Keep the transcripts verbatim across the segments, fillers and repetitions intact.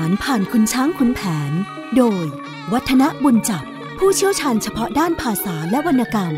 ารผ่านคุณช้างขุนแผนโดยวัฒนบุญจับผู้เชี่ยวชาญเฉพาะด้านภาษาและวรรณกรรม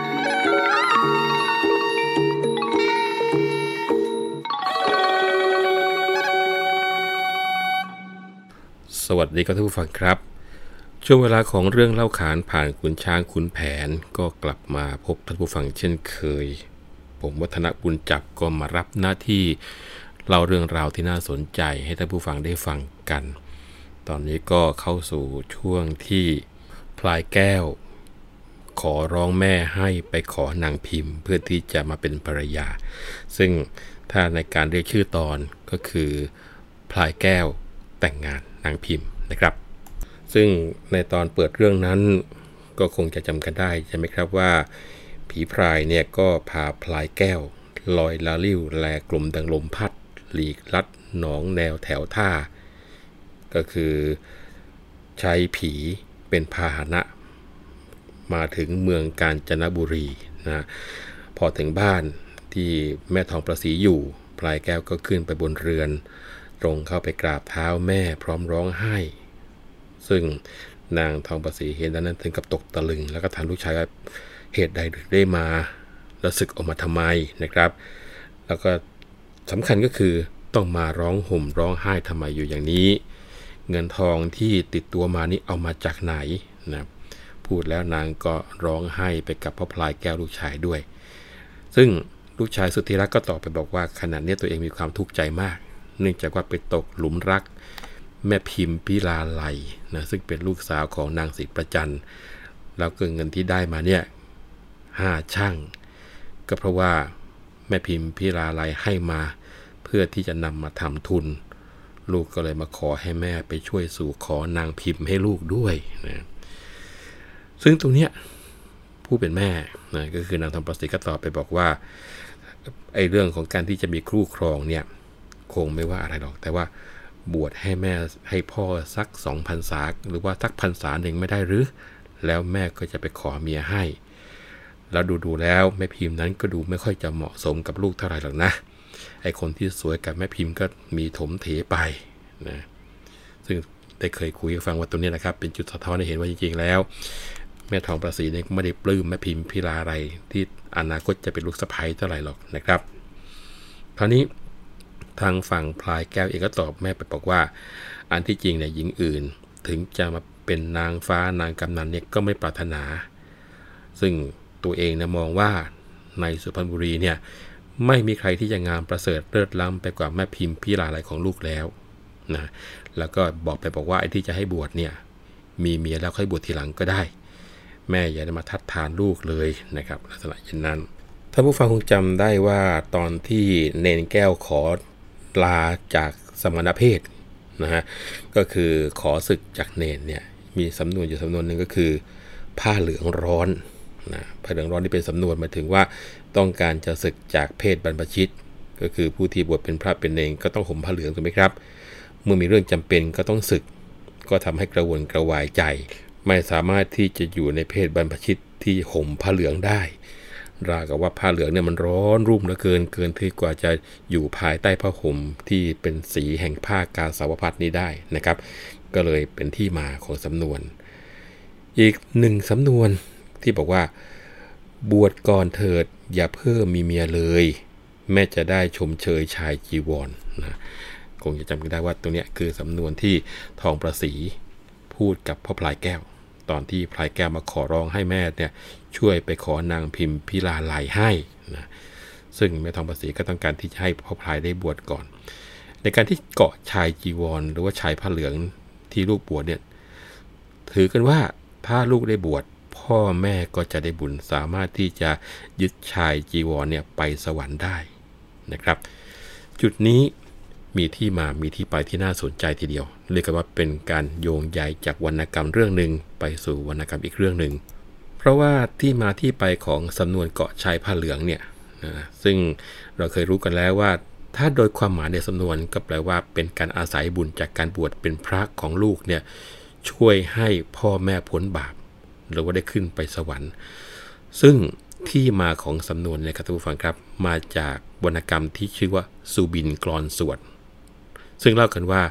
สวัสดีครับท่านผู้ฟังครับช่วงเวลาของเรื่องเล่าขานผ่านขุนช้างขุนแผนก็กลับมาพบท่านผู้ฟังเช่นเคยผมวัฒนบุญจับก็มารับหน้าที่เล่าเรื่องราวที่น่าสนใจให้ท่านผู้ฟังได้ฟังกันตอนนี้ก็เข้าสู่ช่วงที่พลายแก้วขอร้องแม่ให้ไปขอนางพิมพ์เพื่อที่จะมาเป็นภรรยาซึ่งถ้าในการเรียกชื่อตอนก็คือพลายแก้วแต่งงานนางพิมพ์นะครับซึ่งในตอนเปิดเรื่องนั้นก็คงจะจำกันได้ใช่ไหมครับว่าผีพรายเนี่ยก็พาพลายแก้วลอยลาลิ่วแลกลุ่มดังลมพัดหลีกลัดหนองแนวแถวท่าก็คือใช้ผีเป็นพาหนะมาถึงเมืองกาญจนบุรีนะพอถึงบ้านที่แม่ทองประศรีอยู่พลายแก้วก็ขึ้นไปบนเรือนตรงเข้าไปกราบเท้าแม่พร้อมร้องไห้ซึ่งนางทองประศรีเห็นดังนั้นถึงกับตกตะลึงแล้วก็ถามลูกชายว่าเหตุใดถึงได้มาแล้วศึกออกมาทำไมนะครับแล้วก็สำคัญก็คือต้องมาร้องห่มร้องไห้ทำไมอยู่อย่างนี้เงินทองที่ติดตัวมานี่เอามาจากไหนนะพูดแล้วนางก็ร้องไห้ไปกับพ่อพลายแก้วลูกชายด้วยซึ่งลูกชายสุดที่รักก็ตอบไปบอกว่าขณะนี้ตัวเองมีความทุกข์ใจมากเนื่องจากว่าไปตกหลุมรักแม่พิมพิลาไลนะซึ่งเป็นลูกสาวของนางศรีประจันแล้วก็เงินที่ได้มาเนี่ยห้าช่างก็เพราะว่าแม่พิมพิลาไลให้มาเพื่อที่จะนำมาทำทุนลูกก็เลยมาขอให้แม่ไปช่วยสู่ขอนางพิมพ์ให้ลูกด้วยนะซึ่งตรงเนี้ยผู้เป็นแม่นะก็คือนางทองประศรีก็ตอบไปบอกว่าไอ้เรื่องของการที่จะมีคู่ครองเนี่ยคงไม่ว่าอะไรหรอกแต่ว่าบวชให้แม่ให้พ่อสักสองพรรษาหรือว่าสักพรรษาหนึ่งไม่ได้หรือแล้วแม่ก็จะไปขอเมียให้แล้วดูๆแล้วแม่พิมพ์นั้นก็ดูไม่ค่อยจะเหมาะสมกับลูกเท่าไหร่หรอกนะไอ้คนที่สวยกับแม่พิมพ์ก็มีถมเถไปนะซึ่งได้เคยคุยให้ฟังว่าตรงนี้นะครับเป็นจุดสะท้อนให้เห็นว่าจริงๆแล้วแม่ทองประศรีเนี่ยไม่ได้ปลื้มแม่พิมพิลาอะไรที่อนาคตจะเป็นลูกสะใภ้เท่าไหร่หรอกนะครับคราวนี้ทางฝั่งพลายแก้วเองก็ตอบแม่ไปบอกว่าอันที่จริงเนี่ยหญิงอื่นถึงจะมาเป็นนางฟ้านางกำนันเนี่ยก็ไม่ปรารถนาซึ่งตัวเองนะมองว่าในสุพรรณบุรีเนี่ยไม่มีใครที่จะงามประเสริฐเลิศล้ำไปกว่าแม่พิมพิลาไลของลูกแล้วนะแล้วก็บอกไปบอกว่าไอ้ที่จะให้บวชเนี่ยมีเมียแล้วค่อยบวชทีหลังก็ได้แม่อย่าได้มาทัดทานลูกเลยนะครับลักษณะเช่นนั้นท่านผู้ฟังคงจำได้ว่าตอนที่เนนแก้วขอลาจากสมณเพศนะฮะก็คือขอศึกจากเนนเนี่ยมีสำนวนอยู่สำนวนหนึ่งก็คือผ้าเหลืองร้อนนะผ้าเหลืองร้อนนี่เป็นสำนวนหมายถึงว่าต้องการจะศึกจากเพศบรรพชิตก็คือผู้ที่บวชเป็นพระเป็นเนรก็ต้องห่มผ้าเหลืองถูกไหมครับเมื่อมีเรื่องจำเป็นก็ต้องศึกก็ทำให้กระวนกระวายใจไม่สามารถที่จะอยู่ในเพศบรรพชิตที่ห่มผ้าเหลืองได้ราวกับว่าผ้าเหลืองเนี่ยมันร้อนรุ่มเหลือเกินเกินที่กว่าจะอยู่ภายใต้ผ้าห่มที่เป็นสีแห่งผ้ากาสาวพัสนี้ได้นะครับก็เลยเป็นที่มาของสำนวนอีกหนึ่งสำนวนที่บอกว่าบวชก่อนเถิดอย่าเพิ่มมีเมียเลยแม่จะได้ชมเชยชายจีวร นะคงจะจำกันได้ว่าตรงนี้คือสำนวนที่ทองประศรีพูดกับพ่อพลายแก้วตอนที่พลายแก้วมาขอร้องให้แม่เนี่ยช่วยไปขอนางพิมพิลาไลให้นะซึ่งแม่ทองประศรีก็ต้องการที่จะให้พ่อพลายได้บวชก่อนในการที่เกาะชายจีวรหรือว่าชายผ้าเหลืองที่ลูกบวชเนี่ยถือกันว่าถ้าลูกได้บวชพ่อแม่ก็จะได้บุญสามารถที่จะยึดชายจีวรเนี่ยไปสวรรค์ได้นะครับจุดนี้มีที่มามีที่ไปที่น่าสนใจทีเดียวเรียกกันว่าเป็นการโยงใยจากวรรณกรรมเรื่องหนึ่งไปสู่วรรณกรรมอีกเรื่องหนึ่งเพราะว่าที่มาที่ไปของสำนวนเกาะชายผ้าเหลืองเนี่ยนะซึ่งเราเคยรู้กันแล้วว่าถ้าโดยความหมายในสำนวนก็แปลว่าเป็นการอาศัยบุญจากการบวชเป็นพระของลูกเนี่ยช่วยให้พ่อแม่พ้นบาปหรือว่าได้ขึ้นไปสวรรค์ซึ่งที่มาของสำนวนเนี่ยครับท่านผู้ฟังครับมาจากวรรณกรรมที่ชื่อว่าสุบินกลอนสวดซึ่งเล่ากันว่า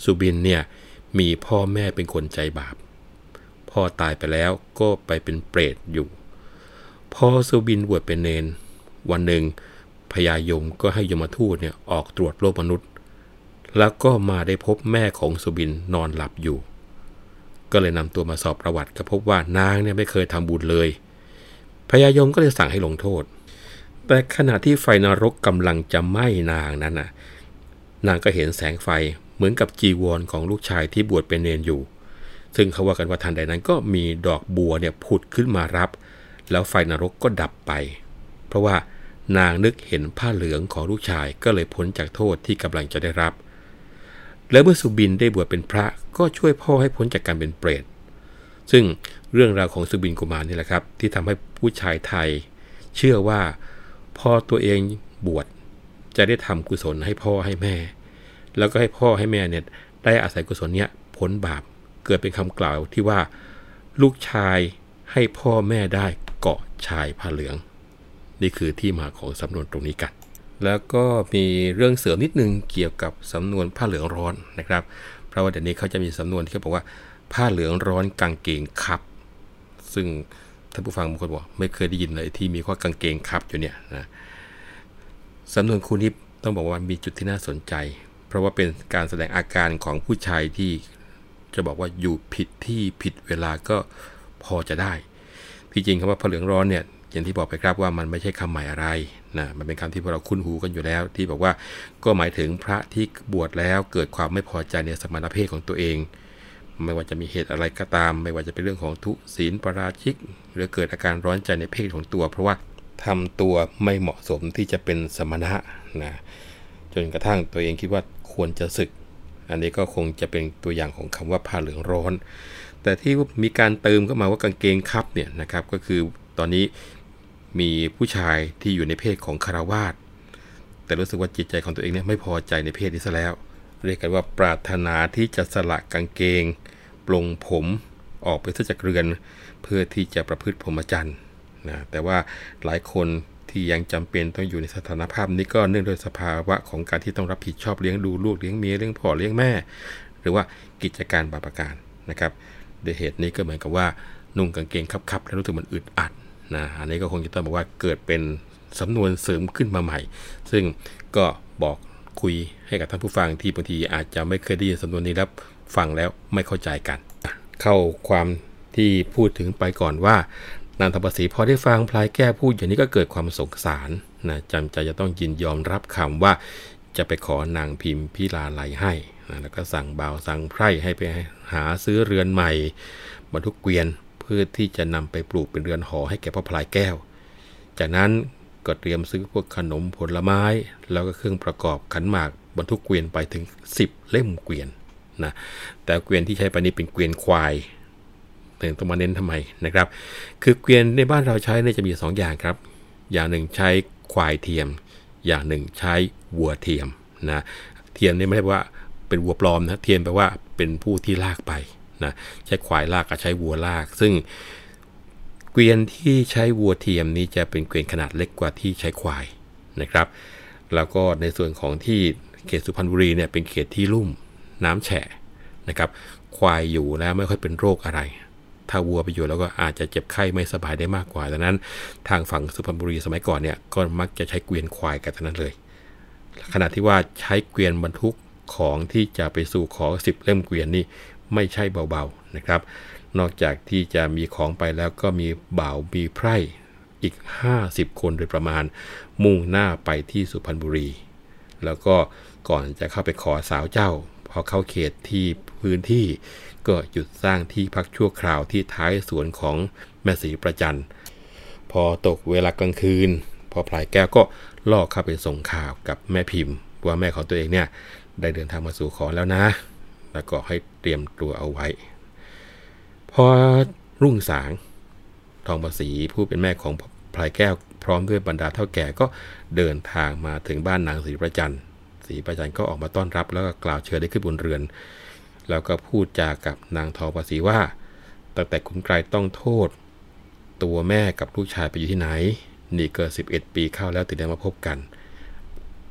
สุบินเนี่ยมีพ่อแม่เป็นคนใจบาปพ่อตายไปแล้วก็ไปเป็นเปรตอยู่พอสุบินบวชเป็นเณรวันหนึ่งพญายมก็ให้ยมทูตเนี่ยออกตรวจโลกมนุษย์แล้วก็มาได้พบแม่ของสุบินนอนหลับอยู่ก็เลยนำตัวมาสอบประวัติก็พบว่านางเนี่ยไม่เคยทำบุญเลยพญายมก็เลยสั่งให้ลงโทษแต่ขณะที่ไฟนรกกำลังจะไหม้นางนั้นน่ะนางก็เห็นแสงไฟเหมือนกับจีวรของลูกชายที่บวชเป็นเณรอยู่ซึ่งเขาว่ากันว่าทันใดนั้นก็มีดอกบัวเนี่ยผุดขึ้นมารับแล้วไฟนรกก็ดับไปเพราะว่านางนึกเห็นผ้าเหลืองของลูกชายก็เลยพ้นจากโทษที่กำลังจะได้รับแล้วเมื่อสุบินได้บวชเป็นพระก็ช่วยพ่อให้พ้นจากการเป็นเปรตซึ่งเรื่องราวของสุบินกุมารนี่แหละครับที่ทำให้ผู้ชายไทยเชื่อว่าพอตัวเองบวชจะได้ทำกุศลให้พ่อให้แม่แล้วก็ให้พ่อให้แม่เนี่ยได้อาศัยกุศลเนี้ยพ้นบาปเกิดเป็นคำกล่าวที่ว่าลูกชายให้พ่อแม่ได้เกาะชายผ้าเหลืองนี่คือที่มาของสำนวนตรงนี้กันแล้วก็มีเรื่องเสริมนิดนึงเกี่ยวกับสำนวนผ้าเหลืองร้อนนะครับเพราะว่าเดี๋ยวนี้เขาจะมีสำนวนที่เขาบอกว่าผ้าเหลืองร้อนกางเกงคับซึ่งท่านผู้ฟังบางคนบอกไม่เคยได้ยินเลยที่มีข้อกางเกงคับอยู่เนี่ยนะสำนวนคู่นี้ต้องบอกว่ามีจุดที่น่าสนใจเพราะว่าเป็นการแสดงอาการของผู้ชายที่จะบอกว่าอยู่ผิดที่ผิดเวลาก็พอจะได้ที่จริงคำว่าผ้าเหลืองร้อนเนี่ยอย่างที่บอกไปครับว่ามันไม่ใช่คำใหม่อะไรนะมันเป็นคำที่พวกเราคุ้นหูกันอยู่แล้วที่บอกว่าก็หมายถึงพระที่บวชแล้วเกิดความไม่พอใจในสมณเพศของตัวเองไม่ว่าจะมีเหตุอะไรก็ตามไม่ว่าจะเป็นเรื่องของทุศีลปราชิกหรือเกิดอาการร้อนใจในเพศของตัวเพราะว่าทำตัวไม่เหมาะสมที่จะเป็นสมณะนะจนกระทั่งตัวเองคิดว่าควรจะสึกอันนี้ก็คงจะเป็นตัวอย่างของคำว่าผ้าเหลืองร้อนแต่ที่มีการเติมเข้ามาว่ากางเกงคับเนี่ยนะครับก็คือตอนนี้มีผู้ชายที่อยู่ในเพศของคฤหัสถ์แต่รู้สึกว่าจิตใจของตัวเองเนี่ยไม่พอใจในเพศนี้ซะแล้วเรียกกันว่าปรารถนาที่จะสละกางเกงปลงผมออกไปซะจากเรือนเพื่อที่จะประพฤติพรหมจรรย์นะแต่ว่าหลายคนที่ยังจำเป็นต้องอยู่ในสถานภาพนี้ก็เนื่องด้วยสภาวะของการที่ต้องรับผิดชอบเลี้ยงดูลูกเลี้ยงเมียเลี้ยงพ่อเลี้ยงแม่หรือว่ากิจการบางประการนะครับด้วยเหตุนี้ก็เหมือนกับว่านุ่งกางเกงคับๆแล้วรู้สึกมันอึดอัดนะอันนี้ก็คงจะต้องบอกว่าเกิดเป็นสำนวนเสริมขึ้นมาใหม่ซึ่งก็บอกคุยให้กับท่านผู้ฟังที่บางทีอาจจะไม่เคยได้ยินสำนวนนี้แล้วฟังแล้วไม่เข้าใจกันเข้าความที่พูดถึงไปก่อนว่านางทองประศรีพอได้ฟังพลายแก้วพูดอย่างนี้ก็เกิดความสงสารนะจำใจจะต้องยินยอมรับคำว่าจะไปขอนางพิมพิลาไลให้นะแล้วก็สั่งบ่าวสั่งไพร่ให้ไปหาซื้อเรือนใหม่บรรทุกเกวียนเพื่อที่จะนำไปปลูกเป็นเรือนหอให้แก่พ่อพลายแก้วจากนั้นก็เตรียมซื้อพวกขนมผลไม้แล้วก็เครื่องประกอบขันหมากบรรทุกเกวียนไปถึงสิบเล่มเกวียนนะแต่เกวียนที่ใช้ไปนี้เป็นเกวียนควายถึงต้องมาเน้นทำไมนะครับคือเกวียนในบ้านเราใช้เนี่ยจะมีสองอย่างครับอย่างหนึ่งใช้ควายเทียมอย่างหนึ่งใช้วัวเทียมนะเทียมนี่ไม่ใช่ว่าเป็นวัวปลอมนะเทียมแปลว่าเป็นผู้ที่ลากไปนะใช้ควายลากกับใช้วัวลากซึ่งเกวียนที่ใช้วัวเทียมนี้จะเป็นเกวียนขนาดเล็กกว่าที่ใช้ควายนะครับแล้วก็ในส่วนของที่เขตสุพรรณบุรีเนี่ยเป็นเขตที่ลุ่มน้ำแฉะนะครับควายอยู่แล้วไม่ค่อยเป็นโรคอะไรถ้าวัวไปอยู่แล้วก็อาจจะเจ็บไข้ไม่สบายได้มากกว่าดังนั้นทางฝั่งสุพรรณบุรีสมัยก่อนเนี่ยก็มักจะใช้เกวียนควายกันทั้งนั้นเลยขณะที่ว่าใช้เกวียนบรรทุกของที่จะไปสู่ขอสิบเล่มเกวียนนี่ไม่ใช่เบาๆนะครับนอกจากที่จะมีของไปแล้วก็มีบ่าวมีไพร่อีกห้าสิบคนโดยประมาณมุ่งหน้าไปที่สุพรรณบุรีแล้วก็ก่อนจะเข้าไปขอสาวเจ้าพอเข้าเขตที่พื้นที่ก็หยุดสร้างที่พักชั่วคราวที่ท้ายสวนของแม่ศรีประจันพอตกเวลากลางคืนพอพลายแก้วก็ล่อเข้าไปส่งข่าวกับแม่พิมพ์ว่าแม่ของตัวเองเนี่ยได้เดินทางมาสู่ขอแล้วนะแล้วก็ให้เตรียมตัวเอาไว้พอรุ่งสางทองประศรีผู้เป็นแม่ของพลายแก้วพร้อมด้วยบรรดาเฒ่าแก่ก็เดินทางมาถึงบ้านนางศรีประจันศรีประจันก็ออกมาต้อนรับแล้วก็กล่าวเชิญได้ขึ้นบนเรือนแล้วก็พูดจากับนางทองประศรีว่าตั้งแต่ขุนไกรต้องโทษตัวแม่กับลูกชายไปอยู่ที่ไหนนี่เกิดสิบเอ็ดปีเข้าแล้วถึงได้มาพบกัน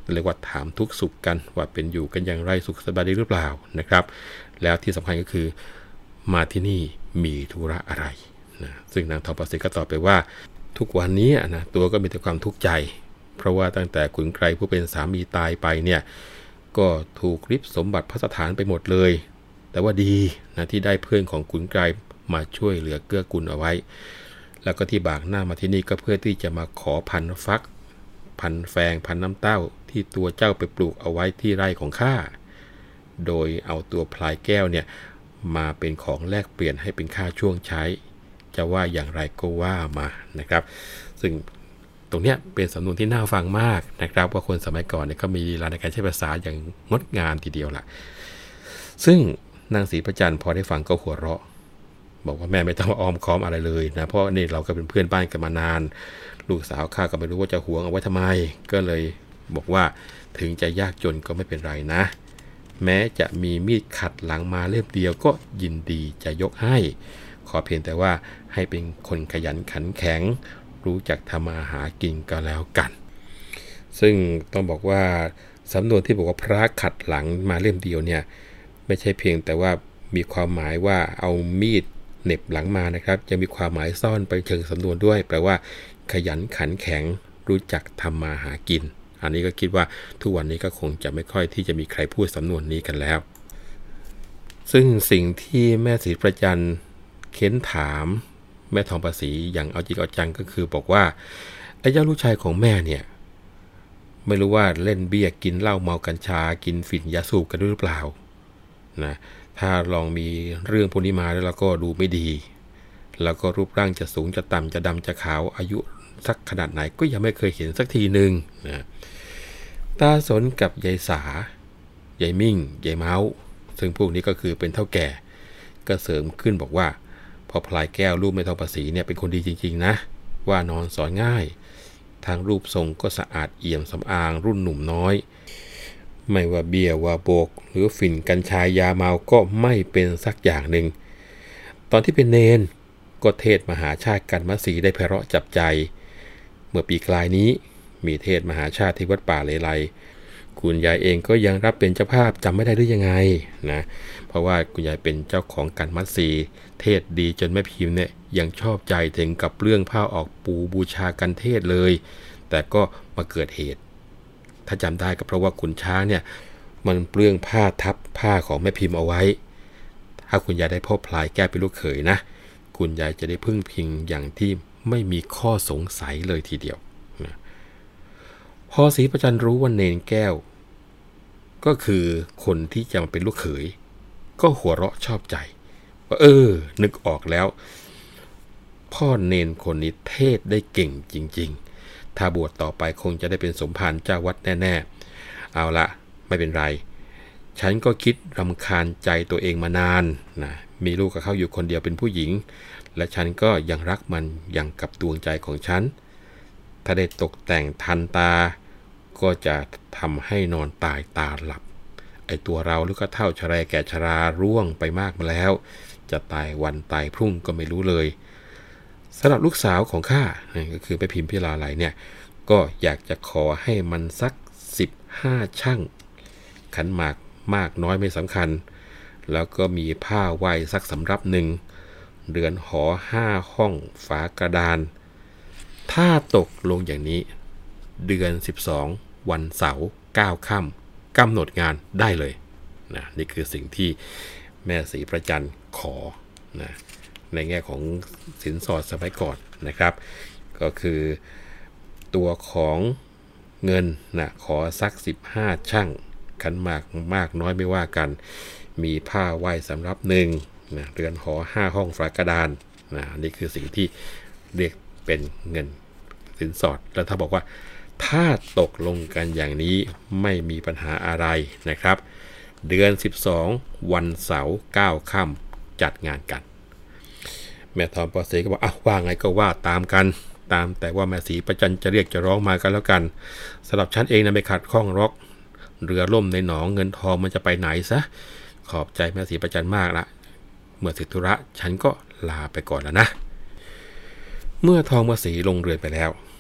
เรียกว่าถามทุกสุขกันว่าเป็นอยู่กันอย่างไรสุขสบายดีหรือเปล่านะครับแล้วที่สำคัญก็คือมาที่นี่มีธุระอะไรนะซึ่งนางทองประสิทธิ์ก็ตอบไปว่าทุกวันนี้นะตัวก็มีแต่ความทุกข์ใจเพราะว่าตั้งแต่ขุนไกรผู้เป็นสามีตายไปเนี่ยก็ถูกริบสมบัติพระสถานไปหมดเลยแต่ว่าดีนะที่ได้เพื่อนของขุนไกรมาช่วยเหลือเกื้อกูลเอาไว้แล้วก็ที่บากหน้ามาที่นี่ก็เพื่อที่จะมาขอพันธุ์ฟักพันธุ์แฟงพันธุ์น้ำเต้าที่ตัวเจ้าไปปลูกเอาไว้ที่ไร่ของข้าโดยเอาตัวพลายแก้วเนี่ยมาเป็นของแลกเปลี่ยนให้เป็นค่าช่วงใช้จะว่าอย่างไรก็ว่ามานะครับซึ่งตรงเนี้ยเป็นสำนวนที่น่าฟังมากนะครับว่าคนสมัยก่อนเนี่ยก็มีลีลาในการใช้ภาษาอย่างงดงามทีเดียวล่ะซึ่งนางศรีประจันพอได้ฟังก็หัวเราะบอกว่าแม่ไม่ต้องมาอ้อมค้อมอะไรเลยนะเพราะนี่เราก็เป็นเพื่อนบ้านกันมานานลูกสาวข้าก็ไม่รู้ว่าจะหวงเอาไว้ทำไมก็เลยบอกว่าถึงจะยากจนก็ไม่เป็นไรนะแม้จะมีมีดขัดหลังมาเล่มเดียวก็ยินดีจะยกให้ขอเพียงแต่ว่าให้เป็นคนขยันขันแข็งรู้จักทำมาหากินก็แล้วกันซึ่งต้องบอกว่าสำนวนที่บอกว่าพระขัดหลังมาเล่มเดียวเนี่ยไม่ใช่เพียงแต่ว่ามีความหมายว่าเอามีดเหน็บหลังมานะครับจะมีความหมายซ่อนไปเชิงสำนวนด้วยแปลว่าขยันขันแข็งรู้จักทำมาหากินอันนี้ก็คิดว่าทุกวันนี้ก็คงจะไม่ค่อยที่จะมีใครพูดสำนวนนี้กันแล้วซึ่งสิ่งที่แม่ศรีประจันเค้นถามแม่ทองประศรีอย่างเอาจริงเอาจังก็คือบอกว่าไอ้เจ้าลูกชายของแม่เนี่ยไม่รู้ว่าเล่นเบี้ยกินเหล้าเมากัญชากินฝิ่นยาสูบกันด้วยหรือเปล่านะถ้าลองมีเรื่องพวกนี้มาแล้วก็ดูไม่ดีแล้วก็รูปร่างจะสูงจะต่ำจะดำจะขาวอายุสักขนาดไหนก็ยังไม่เคยเห็นสักทีหนึ่งนะตาสนกับยายสายายมิ่งยายเมาซึ่งพวกนี้ก็คือเป็นเฒ่าแก่ก็เสริมขึ้นบอกว่าพอพลายแก้วรูปแม่ทองประศรีเนี่ยเป็นคนดีจริงๆนะว่านอนสอนง่ายทางรูปทรงก็สะอาดเอี่ยมสำอางรุ่นหนุ่มน้อยไม่ว่าเบี้ยว่าโบกหรือฝิ่นกัญชายาเมาก็ไม่เป็นสักอย่างหนึ่งตอนที่เป็นเนนก็เทศมหาชาติกันมัสีได้ไพเราะจับใจเมื่อปีกลายนี้มีเทศมหาชาติที่วัดป่าเลไลคุณยายเองก็ยังรับเป็นเจ้าภาพจำไม่ได้หรือยังไงนะเพราะว่าคุณยายเป็นเจ้าของกันมัสีเทศดีจนแม่พิมพ์เนี่ยยังชอบใจถึงกับเรื่องผ้าออกปูบูชากันเทศเลยแต่ก็มาเกิดเหตุถ้าจำได้ก็เพราะว่าขุนช้างเนี่ยมันเปลื้องผ้าทับผ้าของแม่พิมพ์เอาไว้ถ้าคุณยายได้พ่อพลายแก้เป็นลูกเขยนะคุณยายจะได้พึ่งพิงอย่างที่ไม่มีข้อสงสัยเลยทีเดียวนะพอศรีประจันรู้ว่าเนนแก้วก็คือคนที่จะมาเป็นลูกเขยก็หัวเราะชอบใจว่าเออนึกออกแล้วพ่อเนนคนนี้เทศได้เก่งจริงๆถ้าบวชต่อไปคงจะได้เป็นสมภารเจ้าวัดแน่ๆเอาละไม่เป็นไรฉันก็คิดรำคาญใจตัวเองมานานนะมีลูกกับเขาอยู่คนเดียวเป็นผู้หญิงและฉันก็ยังรักมันอย่างกับดวงใจของฉันถ้าได้ตกแต่งทันตาก็จะทำให้นอนตายตาหลับไอตัวเราลูกก็เท่าชราแก่ชราร่วงไปมากมาแล้วจะตายวันตายพรุ่งก็ไม่รู้เลยสำหรับลูกสาวของข้าก็คือไปพิมพ์พิลาไหลเนี่ยก็อยากจะขอให้มันสักสิบห้าชั่งขันหมากมากน้อยไม่สำคัญแล้วก็มีผ้าไหว้สักสำรับหนึ่งเรือนหอห้าห้องฝากระดานถ้าตกลงอย่างนี้เดือนสิบสองวันเสาร์เก้าค่ำกำหนดงานได้เลยนะนี่คือสิ่งที่แม่ศรีประจันขอนะในแง่ของสินสอดสมัยก่อนนะครับก็คือตัวของเงินนะขอสักสิบห้าชั่งขันหมากมากน้อยไม่ว่ากันมีผ้าไหว้สำรับหนึ่งนะเรือนหอห้าห้องฝากระดานนะนี่คือสิ่งที่เรียกเป็นเงินสินสอดแล้วถ้าบอกว่าถ้าตกลงกันอย่างนี้ไม่มีปัญหาอะไรนะครับเดือนสิบสองวันเสาร์เก้าค่ำจัดงานกันแม่ทองประศรีก็บอกอ้าวว่าไงก็ว่าตามกันตามแต่ว่าแม่ศรีประจันจะเรียกจะร้องมากันแล้วกันสำหรับฉันเองนะไม่ขัดข้องหรอกเรือล่มในหนองเงินทองมันจะไปไหนซะขอบใจแม่ศรีประจันมากละเมื่อเสร็จธุระฉันก็ลาไปก่อนแล้วนะเมื่อทองประศรีลงเรือนไปแล้ว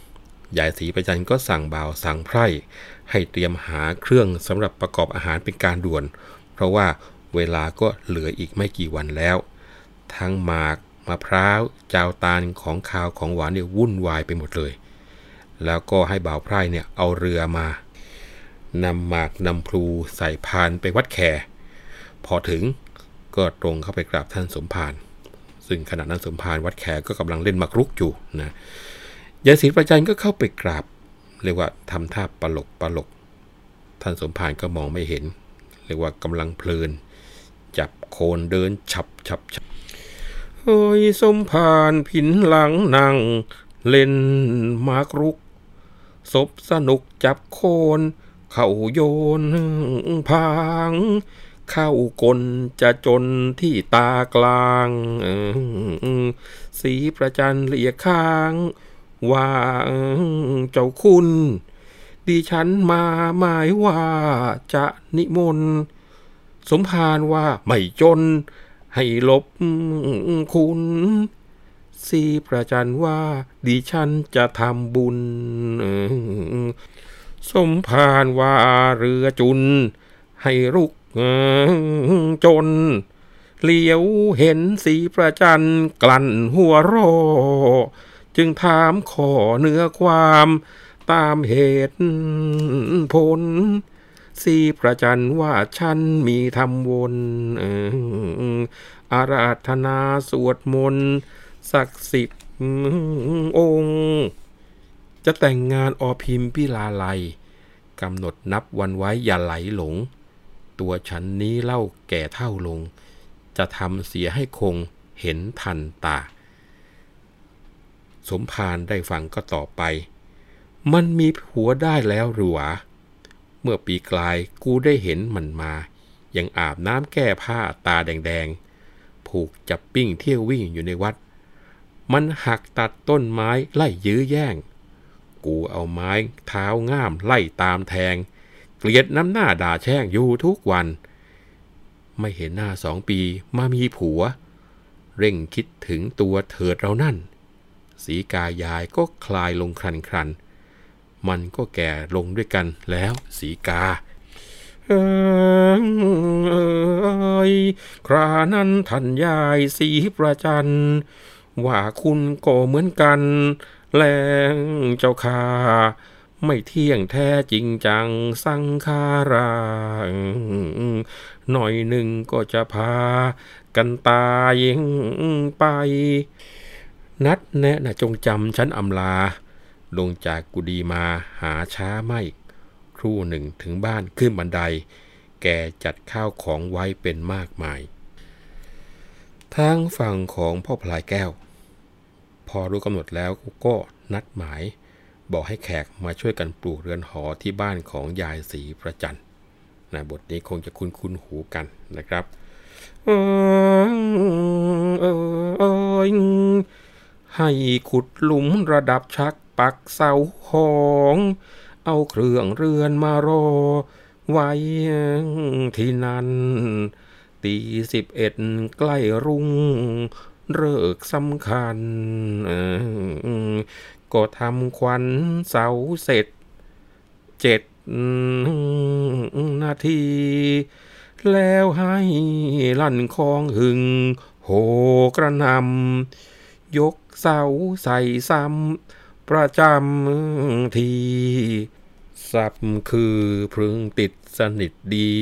ยายศรีประจันก็สั่งบ่าวสั่งไพร่ให้เตรียมหาเครื่องสำหรับประกอบอาหารเป็นการด่วนเพราะว่าเวลาก็เหลืออีกไม่กี่วันแล้วทั้งหมากมะพร้าวจาวตาลของคาวของหวานเนี่ยวุ่นวายไปหมดเลยแล้วก็ให้บ่าวไพร่เนี่ยเอาเรือมานำหมากนำพลูใส่พานไปวัดแขพอถึงก็ตรงเข้าไปกราบท่านสมภารซึ่งขณะนั้นสมภารวัดแขก็กำลังเล่นหมากรุกอยู่นะยายศรีประจันก็เข้าไปกราบเรียกว่าทำท่าปลกปลกท่านสมภารก็มองไม่เห็นเรียกว่ากำลังเพลินจับโคนเดินฉับฉับฉับเฮ้ยสมภารผินหลังนั่งเล่นหมากรุกศพสนุกจับโคนเข้าโยนพางเข้ากลจะจนที่ตากลางศรีประจันเรียกค้างว่าเจ้าคุณดิฉันมาหมายว่าจะนิมนต์สมภารว่าไม่จนให้ลบคุณศรีประจันว่าดิฉันจะทำบุญสมภารว่าเรือจุนให้รุกจนเหลียวเห็นศรีประจันกลั่นหัวโรจึงถามขอเนื้อความตามเหตุผลศรีประจันว่าฉันมีทำวนอาราธนาสวดมนต์ศักดิ์สิทธิ์องค์จะแต่งงานอพิมพิลาไลยกำหนดนับวันไว้อย่าไหลหลงตัวฉันนี้เล่าแก่เท่าลงจะทำเสียให้คงเห็นทันตาสมภารได้ฟังก็ต่อไปมันมีผัวได้แล้วหรือวะเมื่อปีกลายกูได้เห็นมันมายังอาบน้ำแก้ผ้าตาแดงๆผูกจับปิ้งเที่ยววิ่งอยู่ในวัดมันหักตัดต้นไม้ไล่ยื้อแย่งกูเอาไม้เท้าง่ามไล่ตามแทงเกลียดน้ำหน้าด่าแช่งอยู่ทุกวันไม่เห็นหน้าสองปีมามีผัวเร่งคิดถึงตัวเถิดเรานั่นสีกายายก็คลายลงครันครันมันก็แก่ลงด้วยกันแล้วสีกาเอ้ยครานั้นท่านยายศรีประจันว่าคุณก็เหมือนกันแลงเจ้าข้าไม่เที่ยงแท้จริงจังสังขาราหน่อยหนึ่งก็จะพากันตายไปนัดแนะนะจงจำฉันอำลาลงจากกุฏิมาหาช้าไม่ครู่หนึ่งถึงบ้านขึ้นบันไดแกจัดข้าวของไว้เป็นมากมายทางฝั่งของพ่อพลายแก้วพอรู้กำหนดแล้วก็นัดหมายบอกให้แขกมาช่วยกันปลูกเรือนหอที่บ้านของยายศรีประจันนะบทนี้คงจะคุ้นๆหูกันนะครับเออเออเออให้ขุดหลุมระดับชักปักเสาหองเอาเครื่องเรือนมารอไว้ที่นั่นตีสิบเอ็ดใกล้รุ่งเลิกสำคัญก็ทำขวัญเสาเสร็จเจ็ดนาทีแล้วให้ลั่นคองหึงโหกระนำยกเสาใส่ซ้ำประจำทีสับคือพึงติดสนิทดี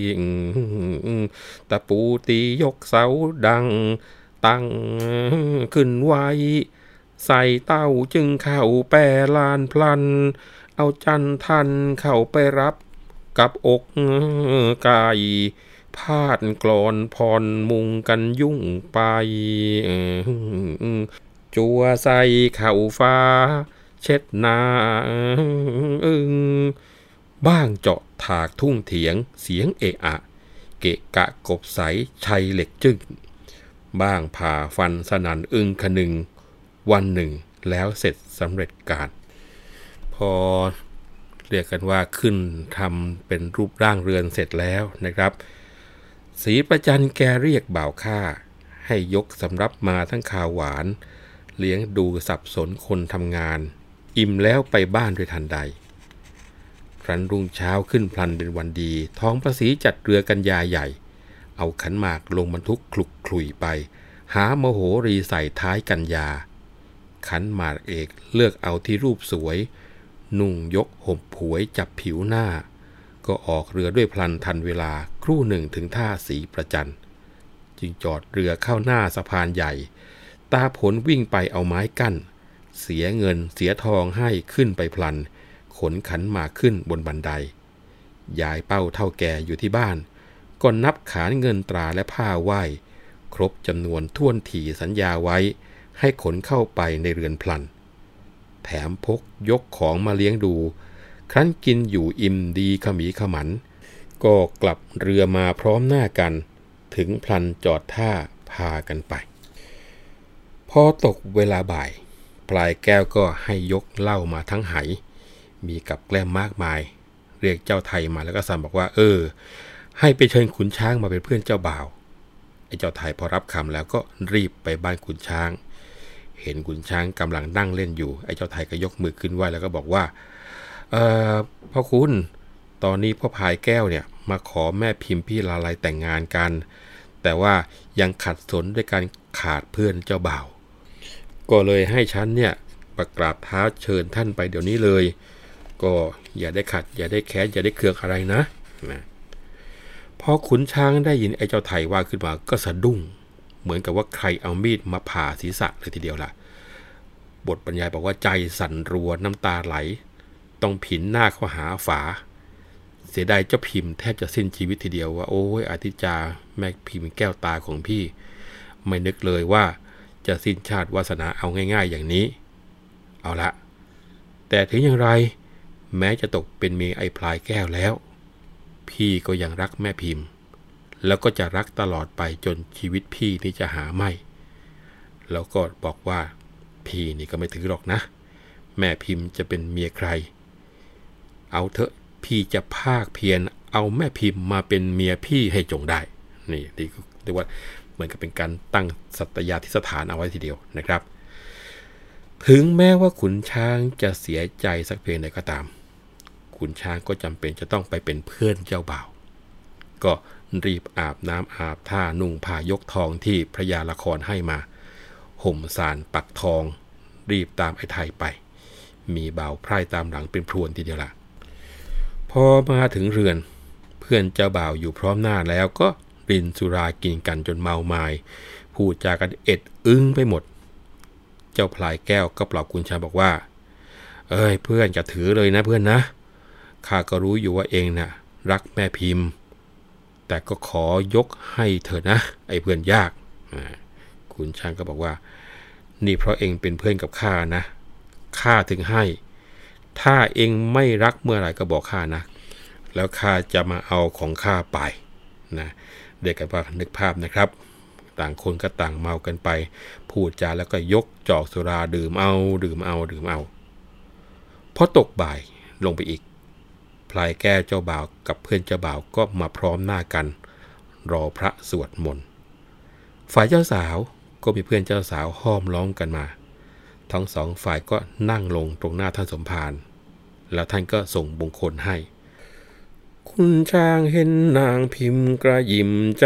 ตะปูตียกเสาดังตั้งขึ้นไว้ใส่เต้าจึงเข้าแปรลานพลันเอาจันทันเข้าไปรับกับอกไก่พาดกลอนพรมุงกันยุ่งไปจัวใส่เข่าฟ้าเช็ดหน้าอึงบ้างเจาะถากทุ่งเถียงเสียงเอะอะเกะกะกบใสชัยเหล็กจึ้งบ้างผ่าฟันสนั่นอึงคนึงวันหนึ่งแล้วเสร็จสำเร็จการพอเรียกกันว่าขึ้นทำเป็นรูปร่างเรือนเสร็จแล้วนะครับศรีประจันแกเรียกบ่าวข้าให้ ให้ยกสำรับมาทั้งข้าวหวานเลี้ยงดูสับสนคนทำงานอิ่มแล้วไปบ้านโดยทันใดครั้นรุ่งเช้าขึ้นพลันเป็นวันดีท้องพระศรีจัดเรือกันยาใหญ่เอาขันหมากลงบรรทุกคลุกคลุยไปหามโหรีใส่ท้ายกันยาขันหมากเอกเลือกเอาที่รูปสวยนุ่งยกห่มผวยจับผิวหน้าก็ออกเรือด้วยพลันทันเวลาครู่หนึ่งถึงท่าศรีประจันจึงจอดเรือเข้าหน้าสะพานใหญ่ตาผลวิ่งไปเอาไม้กั้นเสียเงินเสียทองให้ขึ้นไปพลันขนขันหมากขึ้นบนบันไดยายเป้าเท่าแก่อยู่ที่บ้านก็นับขานเงินตราและผ้าไหว้ครบจำนวนท่วนถี่สัญญาไว้ให้ขนเข้าไปในเรือนพลันแถมพกยกของมาเลี้ยงดูครั้นกินอยู่อิ่มดีขมีขมันก็กลับเรือมาพร้อมหน้ากันถึงพลันจอดท่าพากันไปพอตกเวลาบ่ายปลายแก้วก็ให้ยกเหล้ามาทั้งไหมีกับแกล้มมากมายเรียกเจ้าไทยมาแล้วก็สั่งบอกว่าเออให้ไปเชิญขุนช้างมาเป็นเพื่อนเจ้าบ่าวไอ้เจ้าไทยพอรับคำแล้วก็รีบไปบ้านขุนช้างเห็นขุนช้างกำลังนั่งเล่นอยู่ไอ้เจ้าไทยก็ยกมือขึ้นไหว้แล้วก็บอกว่าเออพ่อคุณตอนนี้พ่อพายแก้วเนี่ยมาขอแม่พิมพ์พี่ลาลัยแต่งงานกันแต่ว่ายังขัดสนด้วยการขาดเพื่อนเจ้าบ่าวก็เลยให้ฉันเนี่ยประกราบเท้าเชิญท่านไปเดี๋ยวนี้เลยก็อย่าได้ขัดอย่าได้แค้นอย่าได้เคืองอะไรนะนะพอขุนช้างได้ยินไอ้เจ้าไทยว่าขึ้นมาก็สะดุ้งเหมือนกับว่าใครเอามีดมาผ่าศีรษะเลยทีเดียวล่ะบทบรรยายบอกว่าใจสั่นรัวน้ำตาไหลต้องผินหน้าเข้าหาฝาเสียดายเจ้าพิมพ์แทบจะสิ้นชีวิตทีเดียวว่าโอ้ยอาทิจาแม่พิมพ์แก้วตาของพี่ไม่นึกเลยว่าจะสิ้นชาติวาสนาเอาง่ายๆอย่างนี้เอาละแต่ถึงอย่างไรแม้จะตกเป็นเมียไอ้พลายแก้วแล้วพี่ก็ยังรักแม่พิมพ์แล้วก็จะรักตลอดไปจนชีวิตพี่นี่จะหาไม่แล้วก็บอกว่าพี่นี่ก็ไม่ถือหรอกนะแม่พิมพ์จะเป็นเมียใครเอาเถอะพี่จะภาคเพียรเอาแม่พิมพ์มาเป็นเมียพี่ให้จงได้นี่นี่เรียกว่าเหมือนกับเป็นการตั้งสัตยาธิสถานเอาไว้ทีเดียวนะครับถึงแม้ว่าขุนช้างจะเสียใจสักเพียงใดก็ตามขุนช้างก็จำเป็นจะต้องไปเป็นเพื่อนเจ้าบ่าวก็รีบอาบน้ำอาบท่านุ่งผ้ายกทองที่พระยาละครให้มาห่มสารปักทองรีบตามไอ้ไทยไปมีบ่าวไพร่ตามหลังเป็นพรวนทีเดียวละพอมาถึงเรือนเพื่อนเจ้าบ่าวอยู่พร้อมหน้าแล้วก็รินสุรากินกันจนเมามายพูดจากันเอ็ดอึ้งไปหมดเจ้าพลายแก้วก็ปลอบขุนช้างบอกว่าเอ้ยเพื่อนจะถือเลยนะเพื่อนนะข้าก็รู้อยู่ว่าเองนะ่ะรักแม่พิมพ์แต่ก็ขอยกให้เธอนะไอ้เพื่อนยากขุนช้างก็บอกว่านี่เพราะเองเป็นเพื่อนกับข้านะข้าถึงให้ถ้าเองไม่รักเมื่อไหร่ก็บอกข้านะแล้วข้าจะมาเอาของข้าไปนะเด็กกันว่านึกภาพนะครับต่างคนก็ต่างเมากันไปพูดจาแล้วก็ยกจอกสุราดื่มเอาดื่มเอาดื่มเอาพอตกบ่ายลงไปอีกพลายแก้วเจ้าบ่าวกับเพื่อนเจ้าบ่าวก็มาพร้อมหน้ากันรอพระสวดมนต์ฝ่ายเจ้าสาวก็มีเพื่อนเจ้าสาวห้อมล้อมกันมาทั้งสองฝ่ายก็นั่งลงตรงหน้าท่านสมภารแล้วท่านก็ส่งมงคลให้คุณช้างเห็นนางพิมพ์กระยิมใจ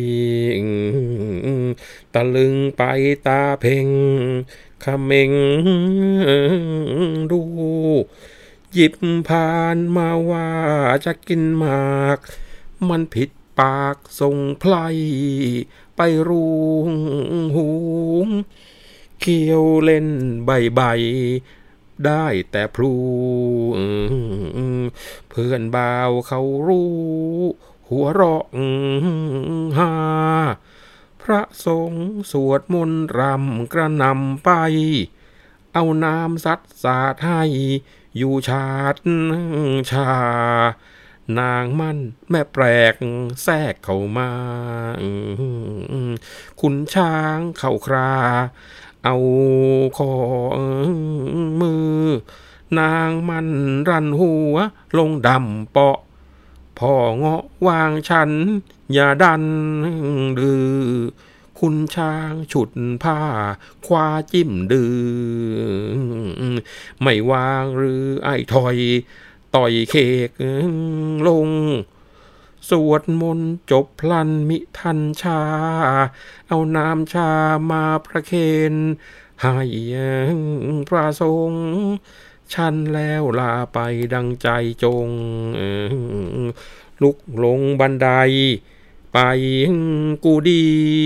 ตะลึงไปตาเพ่งขะเม็งดูหยิบผ่านมาว่าจะกินหมากมันผิดปากส่งไพลไปรูหูเกี่ยวเล่นใบใบได้แต่พลูเพื่อนบ่าวเขารู้หัวเราะฮาพระสงฆ์สวดมนต์รำกระนำไปเอาน้ำซัดสาดให้อยู่ชาดชานางมั่นแม่แปลกแทรกเข้ามาขุนช้างเข้าคราเอาคอมือนางมันรันหัวลงดำเปาะพ่อเงาะวางฉันอย่าดันดื้อคุณช้างฉุดผ้าคว้าจิ้มดือไม่วางหรือไอ้ถอยต่อยเคกลงสวดมนต์จบพลันมิทันชาเอาน้ำชามาประเคนให้พระสงฆ์ฉันแล้วลาไปดังใจจงลุกลงบันไดไปกูดี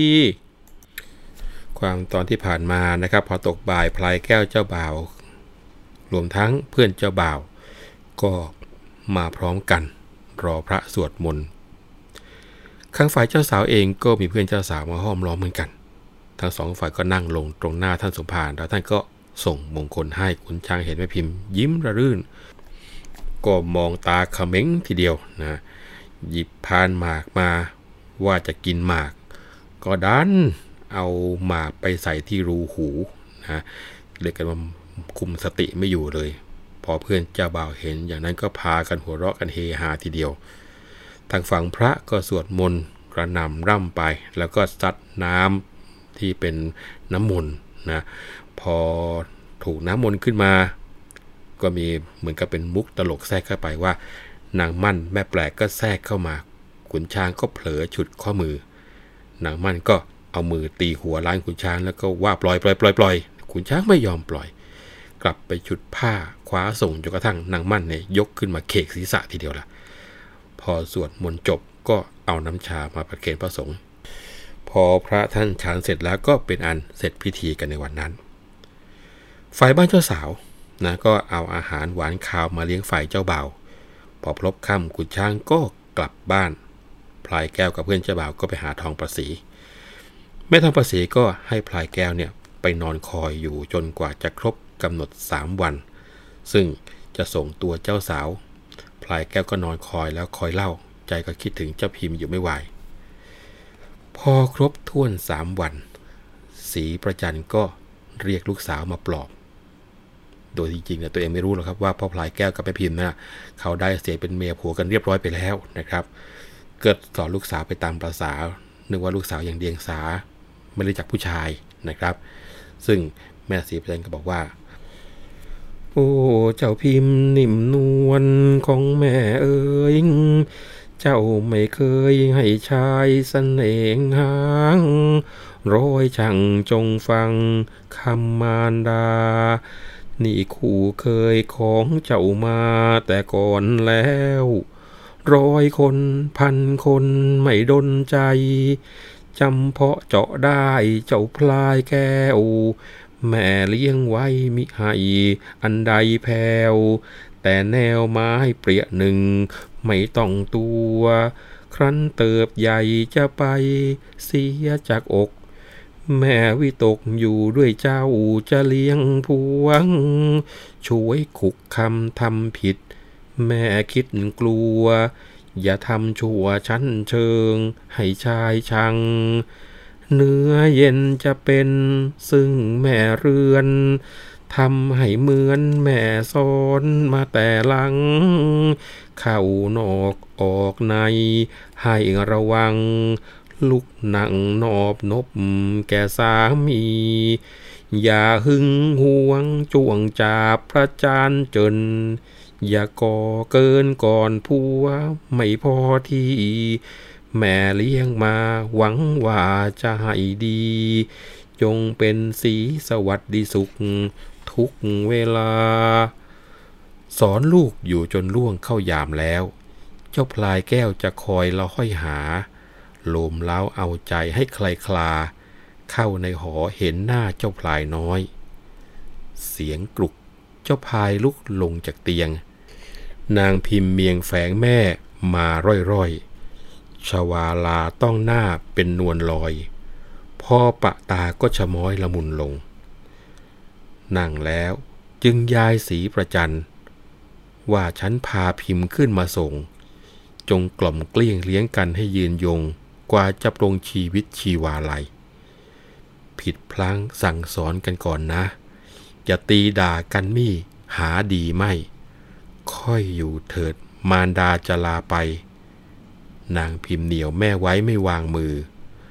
ความตอนที่ผ่านมานะครับพอตกบ่ายพลายแก้วเจ้าบ่าวรวมทั้งเพื่อนเจ้าบ่าวก็มาพร้อมกันรอพระสวดมนต์ข้างฝ่ายเจ้าสาวเองก็มีเพื่อนเจ้าสาวมาห้อมล้อมเหมือนกันทั้งสองฝ่ายก็นั่งลงตรงหน้าท่านสมภารแล้วท่านก็ส่งมงคลให้ขุนช้างเห็นแม่พิมพ์ยิ้มระรื่นก็มองตาเขม็งทีเดียวนะหยิบพานหมากมาว่าจะกินหมากก็ดันเอาหมากไปใส่ที่รูหูนะเรียกกันว่าคุมสติไม่อยู่เลยพอเพื่อนเจ้าบ่าวเห็นอย่างนั้นก็พากันหัวเราะกันเฮฮาทีเดียวทางฝั่งพระก็สวดมนต์กระหน่ำร่ำไปแล้วก็ซัดน้ำที่เป็นน้ำมนต์นะพอถูกน้ำมนต์ขึ้นมาก็มีเหมือนกับเป็นมุกตลกแทรกเข้าไปว่านางมั่นแม่แปลกก็แทรกเข้ามาขุนช้างก็เผลอฉุดข้อมือนางมั่นก็เอามือตีหัวล้านขุนช้างแล้วก็ว่าปล่อยปล่อยปล่อยปล่อยขุนช้างไม่ยอมปล่อยกลับไปฉุดผ้าคว้าส่งจนกระทั่งนางมั่นเนี่ยยกขึ้นมาเขกศีรษะทีเดียวละพอสวดมนต์จบก็เอาน้ำชามาประเคนพระสงฆ์พอพระท่านฉันเสร็จแล้วก็เป็นอันเสร็จพิธีกันในวันนั้นฝ่ายบ้านเจ้าสาวนะก็เอาอาหารหวานคาวมาเลี้ยงฝ่ายเจ้าบ่าวพอพลบค่ำขุนช้างก็กลับบ้านพลายแก้วกับเพื่อนเจ้าบ่าวก็ไปหาทองประศรีแม่ทองประศรีก็ให้พลายแก้วเนี่ยไปนอนคอยอยู่จนกว่าจะครบกำหนดสามวันซึ่งจะส่งตัวเจ้าสาวพลายแก้วก็นอนคอยแล้วคอยเล่าใจก็คิดถึงเจ้าพิมพ์อยู่ไม่ไหวพอครบถ้วนสามวันศรีประจันก็เรียกลูกสาวมาปลอบโดยจริงๆนะตัวเองไม่รู้หรอกครับว่าพ่อพลายแก้วกับแม่พิมพ์นะเขาได้เสียเป็นเมียผัวกันเรียบร้อยไปแล้วนะครับเกิดสอนลูกสาวไปตามประสานึกว่าลูกสาวอย่างเดียงสาไม่รู้จักผู้ชายนะครับซึ่งแม่ศรีประจันก็บอกว่าโอ้เจ้าพิมพ์นิ่มนวลของแม่เอ๋ยเจ้าไม่เคยให้ชายเสน่หาร้อยช่างจงฟังคำมารดานี่คู่เคยของเจ้ามาแต่ก่อนแล้วร้อยคนพันคนไม่ดนใจจำเพาะเจาะได้เจ้าพลายแก้วแม่เลี้ยงไว้มิให้อันใดแผ่วแต่แนวไม้เปรี้ยหนึ่งไม่ต้องตัวครั้นเติบใหญ่จะไปเสียจากอกแม่วิตกอยู่ด้วยเจ้าจะเลี้ยงพวงช่วยขุกคำทำผิดแม่คิดกลัวอย่าทำชั่วชั้นเชิงให้ชายชังเนื้อเย็นจะเป็นซึ่งแม่เรือนทำให้เหมือนแม่สอนมาแต่หลังเข้านอกออกในให้ระวังลุกนั่งนอบนบแก่สามีอย่าหึงหวงจ้วงจาบพระจานจนอย่าก่อเกินก่อนผัวไม่พอที่แม่เลี้ยงมาหวังว่าจะให้ดีจงเป็นสีสวัสดิสุขทุกเวลาสอนลูกอยู่จนล่วงเข้ายามแล้วเจ้าพลายแก้วจะคอยละห้อยหาโลมเล้าเอาใจให้ใครคลาเข้าในหอเห็นหน้าเจ้าพลายน้อยเสียงกรุกเจ้าพลายลุกลงจากเตียงนางพิมพ์เมียงแฝงแม่มาร่อยๆชวาลาต้องหน้าเป็นนวลลอยพ่อปะตาก็ชะม้อยละมุนลงนั่งแล้วจึงยายศรีประจันว่าฉันพาพิมพ์ขึ้นมาส่งจงกล่อมเกลี้ยงเลี้ยงกันให้ยืนยงกว่าจะปรงชีวิตชีวาลัยผิดพลั้งสั่งสอนกันก่อนนะอย่าตีด่ากันมี่หาดีไม่ค่อยอยู่เถิดมารดาจะลาไปนางพิมพ์เหนียวแม่ไว้ไม่วางมือ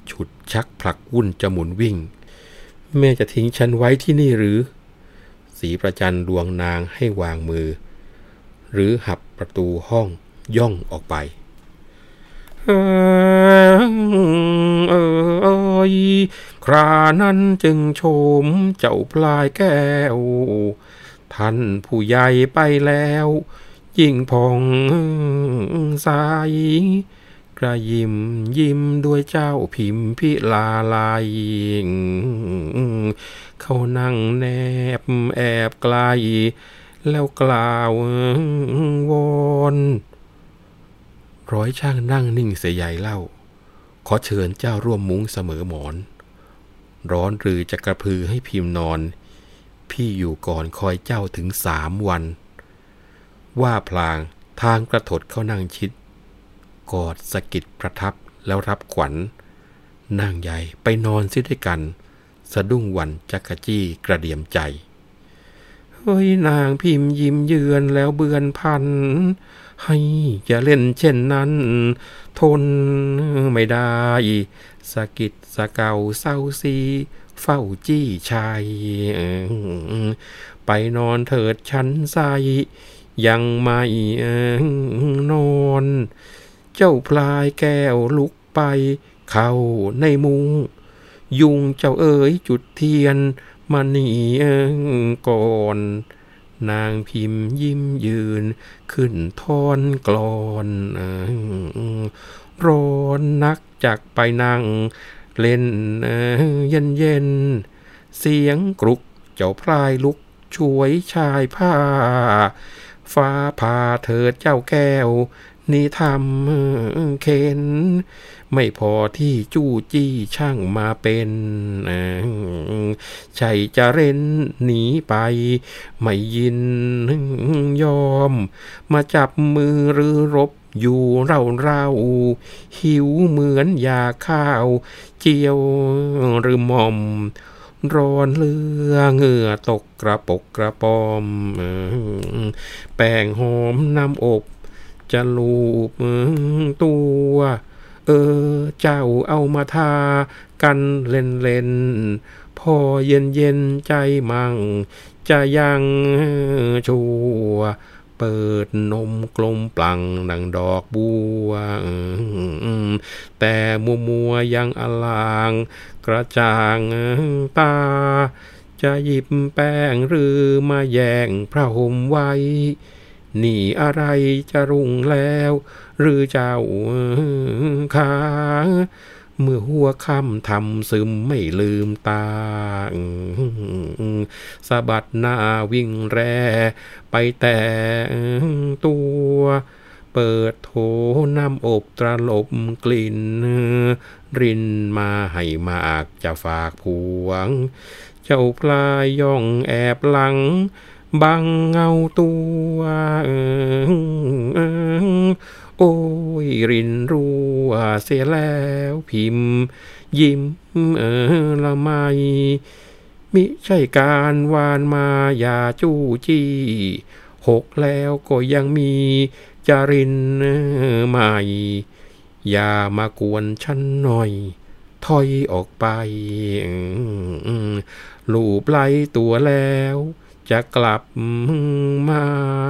ฉุดชักผลักวุ่นจะหมุนวิ่งแม่จะทิ้งฉันไว้ที่นี่หรือศรีประจันลวงนางให้วางมือหรือหับประตูห้องย่องออกไปเอยครานั้นจึงชมเจ้าพลายแก้วท่านผู้ใหญ่ไปแล้วยิ่งพองใสกระยิมยิ้มด้วยเจ้าพิมพิลาลายเขานั่งแนบแอบไกลแล้วกล่าววอนร้อยช่างนั่งนิ่งเสียใหญ่เล่าขอเชิญเจ้าร่วมมุ้งเสมอหมอนร้อนหรือจะกระพือให้พิมพ์นอนพี่อยู่ก่อนคอยเจ้าถึงสามวันว่าพลางทางกระถดเข้านั่งชิดกอดสะกิดประทับแล้วรับขวัญนางใหญ่ไปนอนซิด้วยกันสะดุ้งวันจักจี้กระเดียมใจเฮ้ยนางพิมพ์ยิ้มเยือนแล้วเบือนพันให้อย่าเล่นเช่นนั้นทนไม่ได้สะกิดสะเก่าเศร้าซีเฝ้าจี้ชายไปนอนเถิดชั้นใสยังไม่นอนเจ้าพลายแก้วลุกไปเข้าในมุ้งยุงเจ้าเอ๋ยจุดเทียนมานี่ก่อนนางพิมพ์ยิ้มยืนขึ้นทอนกลอนร้อนนักจักไปนั่งเล่นเย็นเย็นเสียงกรุกเจ้าพลายลุกช่วยชายผ้าฟ้าผ่าเถิดเจ้าแก้วนี่ทำเข็นไม่พอที่จู้จี้ช่างมาเป็นใช่จะเร้นหนีไปไม่ยินยอมมาจับมือหรือรบอยู่เราเราหิวเหมือนยาข้าวเจียวหรือหม่อมร้อนเลือเหงื่อตกกระปกกระปอมแป้งหอมน้ำอบจะลูบตัวเออเจ้าเอามาทากันเล่นเล่นพอเย็นเย็นใจมั่งจะยังชัวเปิดนมกลมปลั่งดังดอกบัวแต่มัวมัวยังอลางกระจ่างตาจะหยิบแป้งหรือมาแย่งพระห่มไว้นี่อะไรจะรุ่งแล้วหรือเจ้าขาเมื่อหัวค่ำทำซึมไม่ลืมตาสะบัดหน้าวิ่งแร่ไปแต่ตัวเปิดโถน้ำอบตราลบกลิ่นรินมาให้มากจะฝากพวงเจ้าพลายย่องแอบหลังบังเงาตัวโอ้ยรินรั่วเสียแล้วพิมพ์ยิ้มเออละไมมิใช่การวานมาอย่าจู้จี้หกแล้วก็ยังมีจารินใหม่อย่ามากวนฉันหน่อยถอยออกไปลูบไล่ตัวแล้วจะกลับมา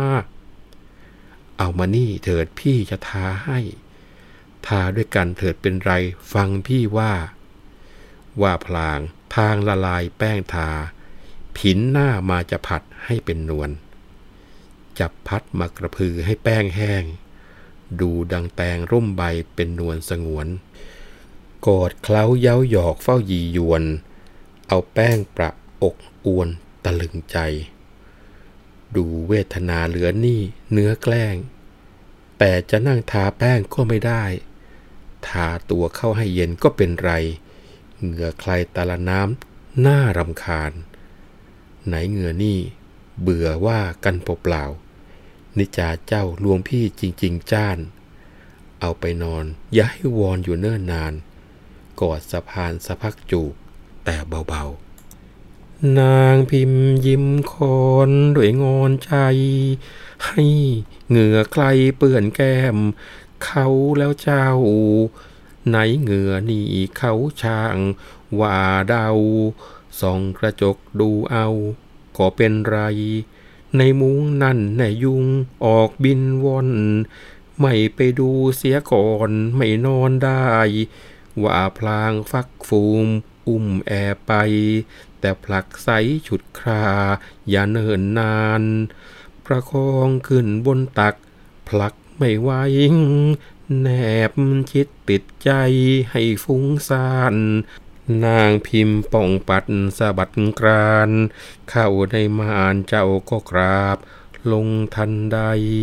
เอามานี่เถิดพี่จะทาให้ทาด้วยกันเถิดเป็นไรฟังพี่ว่าว่าพลางทางละลายแป้งทาผินหน้ามาจะผัดให้เป็นนวลจับพัดมากระพือให้แป้งแห้งดูดังแตงร่มใบเป็นนวลสงวนกอดเคล้าเย้าหยอกเฝ้ายียวนเอาแป้งประอกอวนตะลึงใจดูเวทนาเหลือนี่เนื้อแกล้งแต่จะนั่งทาแป้งก็ไม่ได้ทาตัวเข้าให้เย็นก็เป็นไรเหงื่อใครตาละน้ำน่ารำคาญไหนเหงื่อนี่เบื่อว่ากันเปล่าๆนิจาเจ้าลวงพี่จริงๆจ้านเอาไปนอนอย่าให้วอนอยู่เนิ่นนานกอดสะพานสะพักจูบแต่เบาๆนางพิมพ์ยิ้มคอนด้วยงอนใจให้เหงื่อใครเปื้อนแก้มเขาแล้วเจ้าไหนเหงื่อนี่เขาช่างว่าเดาส่องกระจกดูเอาก็เป็นไรในมุ้งนั่นแน่ยุงออกบินว่อนไม่ไปดูเสียก่อนไม่นอนได้ว่าพลางฟักฟูมอุ้มแอบไปแต่ผลักไสฉุดคราอย่าเนิ่นนานประคองขึ้นบนตักผลักไม่ไหวแนบชิดติดใจให้ฟุ้งซ่านนางพิมพ์ป่องปัดสะบัดกรานเข้าในมานเจ้าก็กราบลงทันใด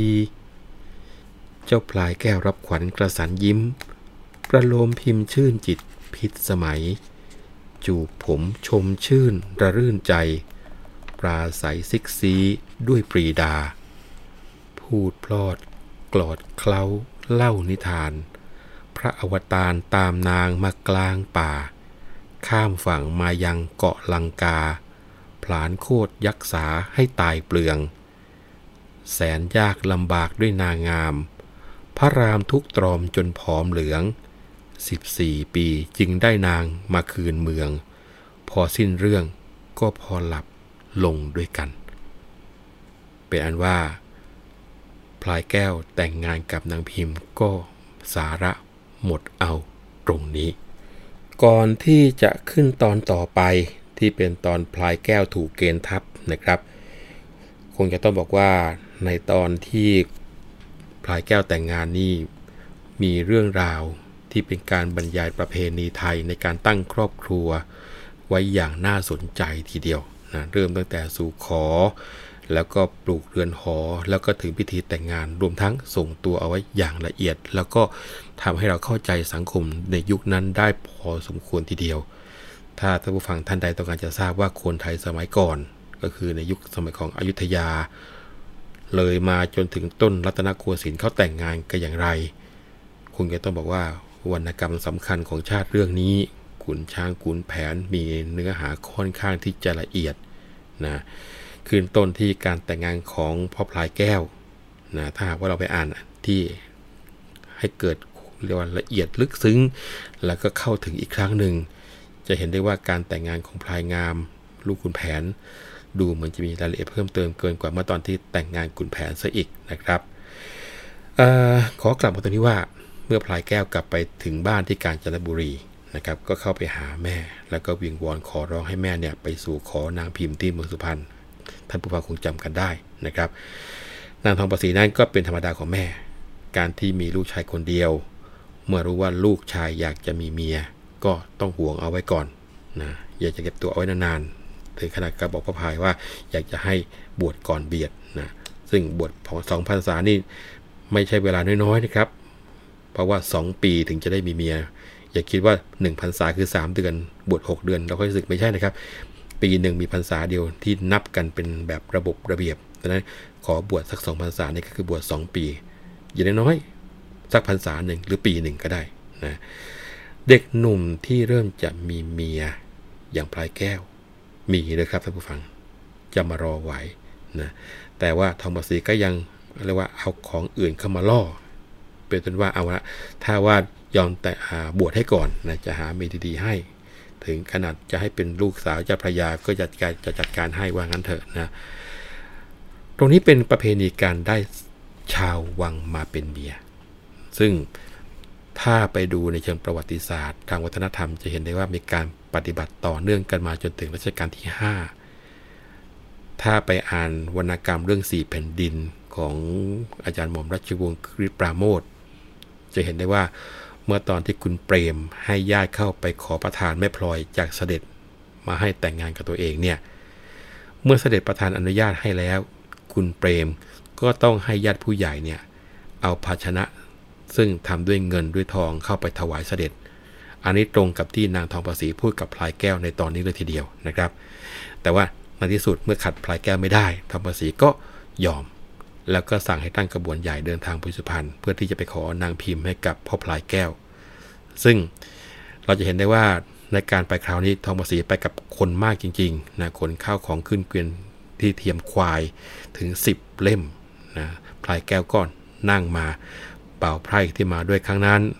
เจ้าพลายแก้วรับขวัญกระสันยิ้มประโลมพิมพ์ชื่นจิตพิษสมัยจูบผมชมชื่นระรื่นใจปราศัยซิกซีด้วยปรีดาพูดพลอดกลอดเคล้าเล่านิทานพระอวตารตามนางมากลางป่าข้ามฝั่งมายังเกาะลังกาผลาญโคตรยักษาให้ตายเปลืองแสนยากลำบากด้วยนางงามพระรามทุกตรอมจนผอมเหลืองสิบสี่ปีจึงได้นางมาคืนเมืองพอสิ้นเรื่องก็พอหลับลงด้วยกันเป็นอันว่าพลายแก้วแต่งงานกับนางพิมพ์ก็สาระหมดเอาตรงนี้ก่อนที่จะขึ้นตอนต่อไปที่เป็นตอนพลายแก้วถูกเกณฑ์ทัพนะครับคงจะต้องบอกว่าในตอนที่พลายแก้วแต่งงานนี่มีเรื่องราวที่เป็นการบรรยายประเพณีไทยในการตั้งครอบครัวไว้อย่างน่าสนใจทีเดียวนะเริ่มตั้งแต่สู่ขอแล้วก็ปลูกเรือนหอแล้วก็ถึงพิธีแต่งงานรวมทั้งส่งตัวเอาไว้อย่างละเอียดแล้วก็ทำให้เราเข้าใจสังคมในยุคนั้นได้พอสมควรทีเดียวถ้าท่านผู้ฟังท่านใดต้องการจะทราบว่าคนไทยสมัยก่อนก็คือในยุคสมัยของอยุธยาเลยมาจนถึงต้นรัตนโกสินทร์เขาแต่งงานกันอย่างไรคงจะต้องบอกว่าวรรณกรรมสำคัญของชาติเรื่องนี้ขุนช้างขุนแผนมีเนื้อหาค่อนข้างที่จะละเอียดนะขึ้นต้นที่การแต่งงานของพ่อพลายแก้วนะถ้าหากว่าเราไปอ่านที่ให้เกิดเรียกว่าละเอียดลึกซึ้งแล้วก็เข้าถึงอีกครั้งหนึ่งจะเห็นได้ว่าการแต่งงานของพลายงามลูกขุนแผนดูเหมือนจะมีรายละเอียดเพิ่มเติมเกินกว่าเมื่อตอนที่แต่งงานขุนแผนซะอีกนะครับเอ่อขอกลับมาตรงนี้ว่าเมื่อพลายแก้วกลับไปถึงบ้านที่กาญจนบุรีนะครับก็เข้าไปหาแม่แล้วก็วิงวอนขอร้องให้แม่เนี่ยไปสู่ขอนางพิมพ์ที่เมืองสุพรรณท่านผู้ฟังคงจำกันได้นะครับนางทองประศรีนั้นก็เป็นธรรมดาของแม่การที่มีลูกชายคนเดียวเมื่อรู้ว่าลูกชายอยากจะมีเมียก็ต้องห่วงเอาไว้ก่อนนะอยากจะเก็บตัวเอาไว้นานๆถึงขนาดกับบอกพระพายว่าอยากจะให้บวชก่อนเบียดนะซึ่งบวชของสองพรรษานี่ไม่ใช่เวลาน้อยๆนะครับเพราะว่าสองปีถึงจะได้มีเมียอย่าคิดว่าหนึ่งพรรษาคือสามเดือนบวชหกเดือนเราค่อยสึกไม่ใช่นะครับปีหนึ่งมีพรรษาเดียวที่นับกันเป็นแบบระบบระเบียบดังนั้นขอบวชสักสองพรรษานี่ก็คือบวชสองปีอย่างน้อยสักพรรษาหนึ่งหรือปีหนึ่งก็ได้นะเด็กหนุ่มที่เริ่มจะมีเมียอย่างพลายแก้วมีเลยครับท่านผู้ฟังจะมารอไว้นะแต่ว่าทองประศรีก็ยังเรียกว่าเอาของอื่นเข้ามาล่อเป็นต้นว่าเอาละถ้าว่ายอมแต่บวชให้ก่อนนะจะหาเมียดีๆให้ถึงขนาดจะให้เป็นลูกสาวเจ้าพระยาก็จะจะจัดการให้ว่างั้นเถอะนะตรงนี้เป็นประเพณีการได้ชาววังมาเป็นเมียซึ่งถ้าไปดูในเชิงประวัติศาสตร์ทางวัฒนธรรมจะเห็นได้ว่ามีการปฏิบัติต่อเนื่องกันมาจนถึงรัชกาลที่ห้าถ้าไปอ่านวรรณกรรมเรื่องสี่แผ่นดินของอาจารย์หม่อมราชวงศ์คริสปราโมทย์จะเห็นได้ว่าเมื่อตอนที่คุณเปรมให้ญาติเข้าไปขอประทานแม่พลอยจากเสด็จมาให้แต่งงานกับตัวเองเนี่ยเมื่อเสด็จประทานอนุญาตให้แล้วคุณเปรมก็ต้องให้ญาติผู้ใหญ่เนี่ยเอาภาชนะซึ่งทำด้วยเงินด้วยทองเข้าไปถวายเสด็จอันนี้ตรงกับที่นางทองประศรีพูดกับพลายแก้วในตอนนี้เลยทีเดียวนะครับแต่ว่าในที่สุดเมื่อขัดพลายแก้วไม่ได้ทองประศรีก็ยอมแล้วก็สั่งให้ตั้งกระบวนใหญ่เดินทางไปสุพรรณเพื่อที่จะไปขอนางพิมพ์ให้กับพ่อพลายแก้วซึ่งเราจะเห็นได้ว่าในการไปคราวนี้ทองประศรีไปกับคนมากจริงๆนะคนข้าวของขึ้นเกวียนที่เทียมควายถึงสิบเล่มนะพลายแก้วก็นั่งมาเป่าไพร่ที่มาด้วยครั้งนั้น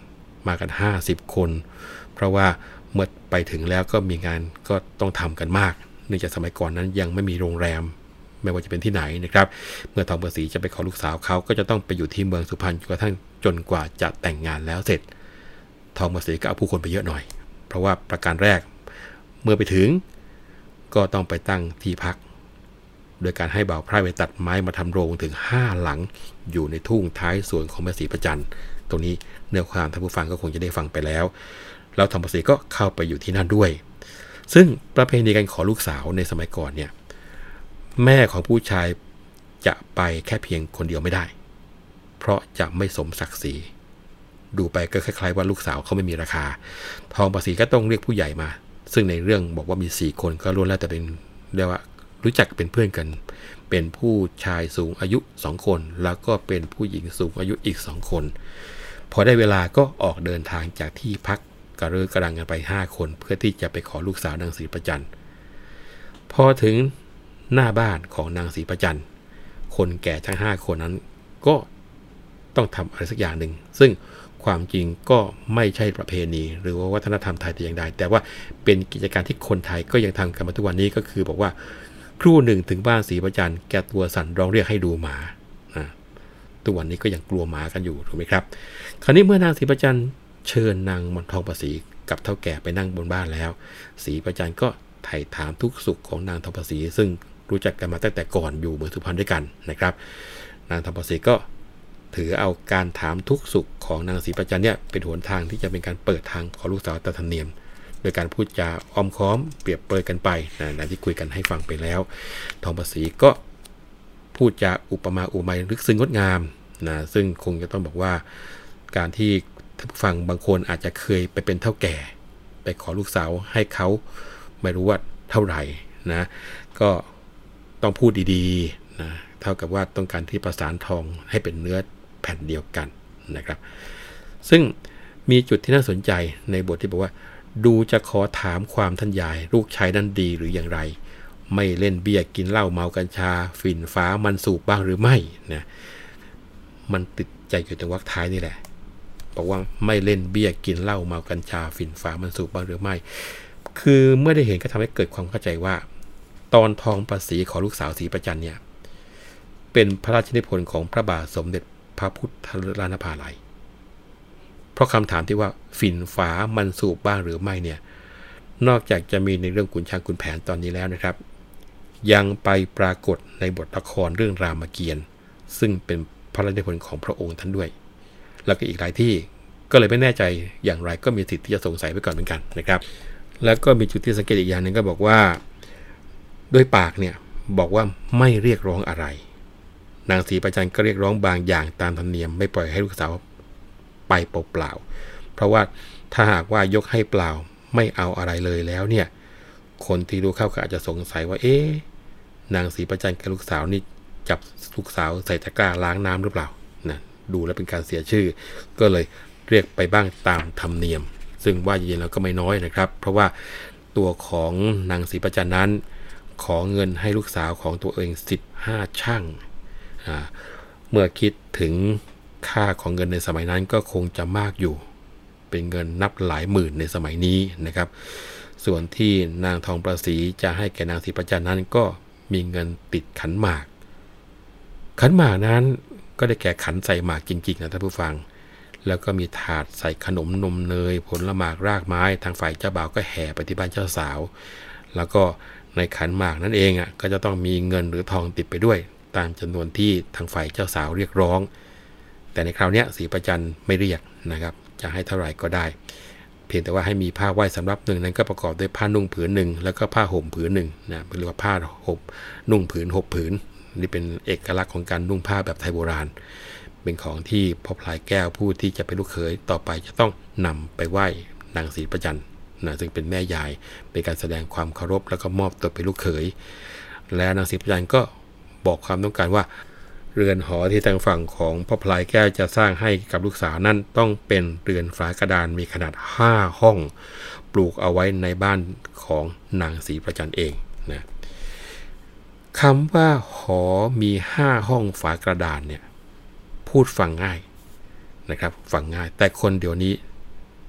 มากันห้าสิบคนเพราะว่าเมื่อไปถึงแล้วก็มีงานก็ต้องทำกันมากเนื่องจากสมัยก่อนนั้นยังไม่มีโรงแรมไม่ว่าจะเป็นที่ไหนนะครับเมื่อทองประศรีจะไปขอลูกสาวเขาก็จะต้องไปอยู่ที่เมืองสุพรรณจนกระทั่งจนกว่าจะแต่งงานแล้วเสร็จทองประศรีก็เอาผู้คนไปเยอะหน่อยเพราะว่าประการแรกเมื่อไปถึงก็ต้องไปตั้งที่พักโดยการให้บ่าวไพร่ไปตัดไม้มาทำโรงถึงห้าหลังอยู่ในทุ่งท้ายสวนของแม่ศรีประจันตรงนี้เนื้อความท่านผู้ฟังก็คงจะได้ฟังไปแล้วแล้วทองประศรีก็เข้าไปอยู่ที่นั่นด้วยซึ่งประเพณีการขอลูกสาวในสมัยก่อนเนี่ยแม่ของผู้ชายจะไปแค่เพียงคนเดียวไม่ได้เพราะจะไม่สมศักดิ์ศรีดูไปก็คล้ายๆว่าลูกสาวเขาไม่มีราคาทองประศรีก็ต้องเรียกผู้ใหญ่มาซึ่งในเรื่องบอกว่ามีสี่คนก็ล้วนแล้วแต่เป็นเรียกว่ารู้จักเป็นเพื่อนกันเป็นผู้ชายสูงอายุสองคนแล้วก็เป็นผู้หญิงสูงอายุอีกสองคนพอได้เวลาก็ออกเดินทางจากที่พักกระเรือกระดังกันไปห้าคนเพื่อที่จะไปขอลูกสาวนางศรีประจันพอถึงหน้าบ้านของนางศรีประจันคนแก่ทั้งห้าคนนั้นก็ต้องทำอะไรสักอย่างหนึ่งซึ่งความจริงก็ไม่ใช่ประเพณีหรือว่าวัฒนธรรมไทยแต่อย่างใดแต่ว่าเป็นกิจการที่คนไทยก็ยังทำกันมาทุกวันนี้ก็คือบอกว่าครู่หนึ่งถึงบ้านศรีประจันแกตัวสั่นร้องเรียกให้ดูหมาทุกวันนี้ก็ยังกลัวหมากันอยู่ถูกไหมครับคราวนี้เมื่อนางศรีประจันเชิญนางมณฑองประศรีกับเฒ่าแก่ไปนั่งบนบ้านแล้วศรีประจันก็ไถ่ถามทุกสุขของนางทองประศรีซึ่งรู้จักกันมาตั้งแต่ก่อนอยู่เมืองสุพรรณด้วยกันนะครับนางทองประศรีก็ถือเอาการถามทุกสุขของนางศรีประจันเนี่ยเป็นหนทางที่จะเป็นการเปิดทางขอลูกสาวตามธรรมเนียมโดยการพูดจาอ้อมค้อมเปรียบเปรยกันไปนะที่คุยกันให้ฟังไปแล้วทองประศรีก็พูดจาอุปมาอุปไมยลึกซึ้งงดงามนะซึ่งคงจะต้องบอกว่าการที่ท่านผู้ฟังบางคนอาจจะเคยไปเป็นเฒ่าแก่ไปขอลูกสาวให้เขาไม่รู้ว่าเท่าไหร่นะก็ต้องพูดดีๆนะเท่ากับว่าต้องการที่ประสานทองให้เป็นเนื้อแผ่นเดียวกันนะครับซึ่งมีจุดที่น่าสนใจในบทที่บอกว่าดูจะขอถามความท่านยายลูกชายนั้นดีหรืออย่างไรไม่เล่นเบี้ยกินเหล้าเมากัญชาฝิ่นฟ้ามันสูบบ้างหรือไม่นะมันติดใจอยู่ตรงวรรคท้ายนี่แหละบอกว่าไม่เล่นเบี้ยกินเหล้าเมากัญชาฝิ่นฟ้ามันสูบบ้างหรือไม่คือเมื่อได้เห็นก็ทำให้เกิดความเข้าใจว่าตอนทองประศรีขอลูกสาวศรีประจันเนี่ยเป็นพระราชนิพนธ์ของพระบาทสมเด็จพระพุทธราชภาลัยเพราะคำถามที่ว่าฝิ่นฟ้ามันสูบบ้างหรือไม่เนี่ยนอกจากจะมีในเรื่องขุนช้างขุนแผนตอนนี้แล้วนะครับยังไปปรากฏในบทละครเรื่องรามเกียรติ์ซึ่งเป็นพระราชนิพนธ์ของพระองค์ท่านด้วยแล้วก็อีกหลายที่ก็เลยไม่แน่ใจอย่างไรก็มีสิทธิ์ที่จะสงสัยไว้ก่อนเหมือนกันนะครับแล้วก็มีจุดที่สังเกตอีกอย่างหนึ่งก็บอกว่าด้วยปากเนี่ยบอกว่าไม่เรียกร้องอะไรนางศรีประจันก็เรียกร้องบางอย่างตามธรรมเนียมไม่ปล่อยให้ลูกสาวไปเปล่าๆเพราะว่าถ้าหากว่ายกให้เปล่าไม่เอาอะไรเลยแล้วเนี่ยคนที่รู้เข้าก็อาจจะสงสัยว่าเอ๊ะนางศรีประจันกับลูกสาวนี่จับลูกสาวใส่ตะกร้าล้างน้ำหรือเปล่านะดูแล้วเป็นการเสียชื่อก็เลยเรียกไปบ้างตามธรรมเนียมซึ่งว่าจริงๆแล้วก็ไม่น้อยนะครับเพราะว่าตัวของนางศรีประจันนั้นขอเงินให้ลูกสาวของตัวเองสิบห้าชั่งเมื่อคิดถึงค่าของเงินในสมัยนั้นก็คงจะมากอยู่เป็นเงินนับหลายหมื่นในสมัยนี้นะครับส่วนที่นางทองประศรีจะให้แก่นางศรีประจันนั้นก็มีเงินติดขันหมากขันหมากนั้นก็ได้แก่ขันใส่หมากจริงๆนะท่านผู้ฟังแล้วก็มีถาดใส่ขนมนมเนยผลหมากรากไม้ทางฝ่ายเจ้าบ่าวก็แห่ไปที่บ้านเจ้าสาวแล้วก็ในขันหมากนั่นเองอ่ะก็จะต้องมีเงินหรือทองติดไปด้วยตามจำนวนที่ทางฝ่ายเจ้าสาวเรียกร้องแต่ในคราวนี้ศรีประจันไม่เรียกนะครับจะให้เท่าไหร่ก็ได้เพียงแต่ว่าให้มีผ้าไหว้สำรับหนึ่งนั้นก็ประกอบด้วยผ้านุ่งผืนหนึ่งแล้วก็ผ้าห่มผืนหนึ่งนะเรียกว่าผ้าห่มนุ่งผืนห่มผืนนี่เป็นเอกลักษณ์ของการนุ่งผ้าแบบไทยโบราณเป็นของที่พ่อพลายแก้วผู้ที่จะเป็นลูกเขยต่อไปจะต้องนำไปไหว้นางศรีประจันนะซึ่งเป็นแม่ยายเป็นการแสดงความเคารพแล้วก็มอบตัวเป็นลูกเขยและนางศรีประจันก็บอกความต้องการว่าเรือนหอที่ทางฝั่งของพ่อพลายแก้วจะสร้างให้กับลูกสาวนั้นต้องเป็นเรือนฝากระดานมีขนาดห้าห้องปลูกเอาไว้ในบ้านของนางศรีประจันเองนะคำว่าหอมีห้าห้องฝากระดานเนี่ยพูดฟังง่ายนะครับฟังง่ายแต่คนเดี๋ยวนี้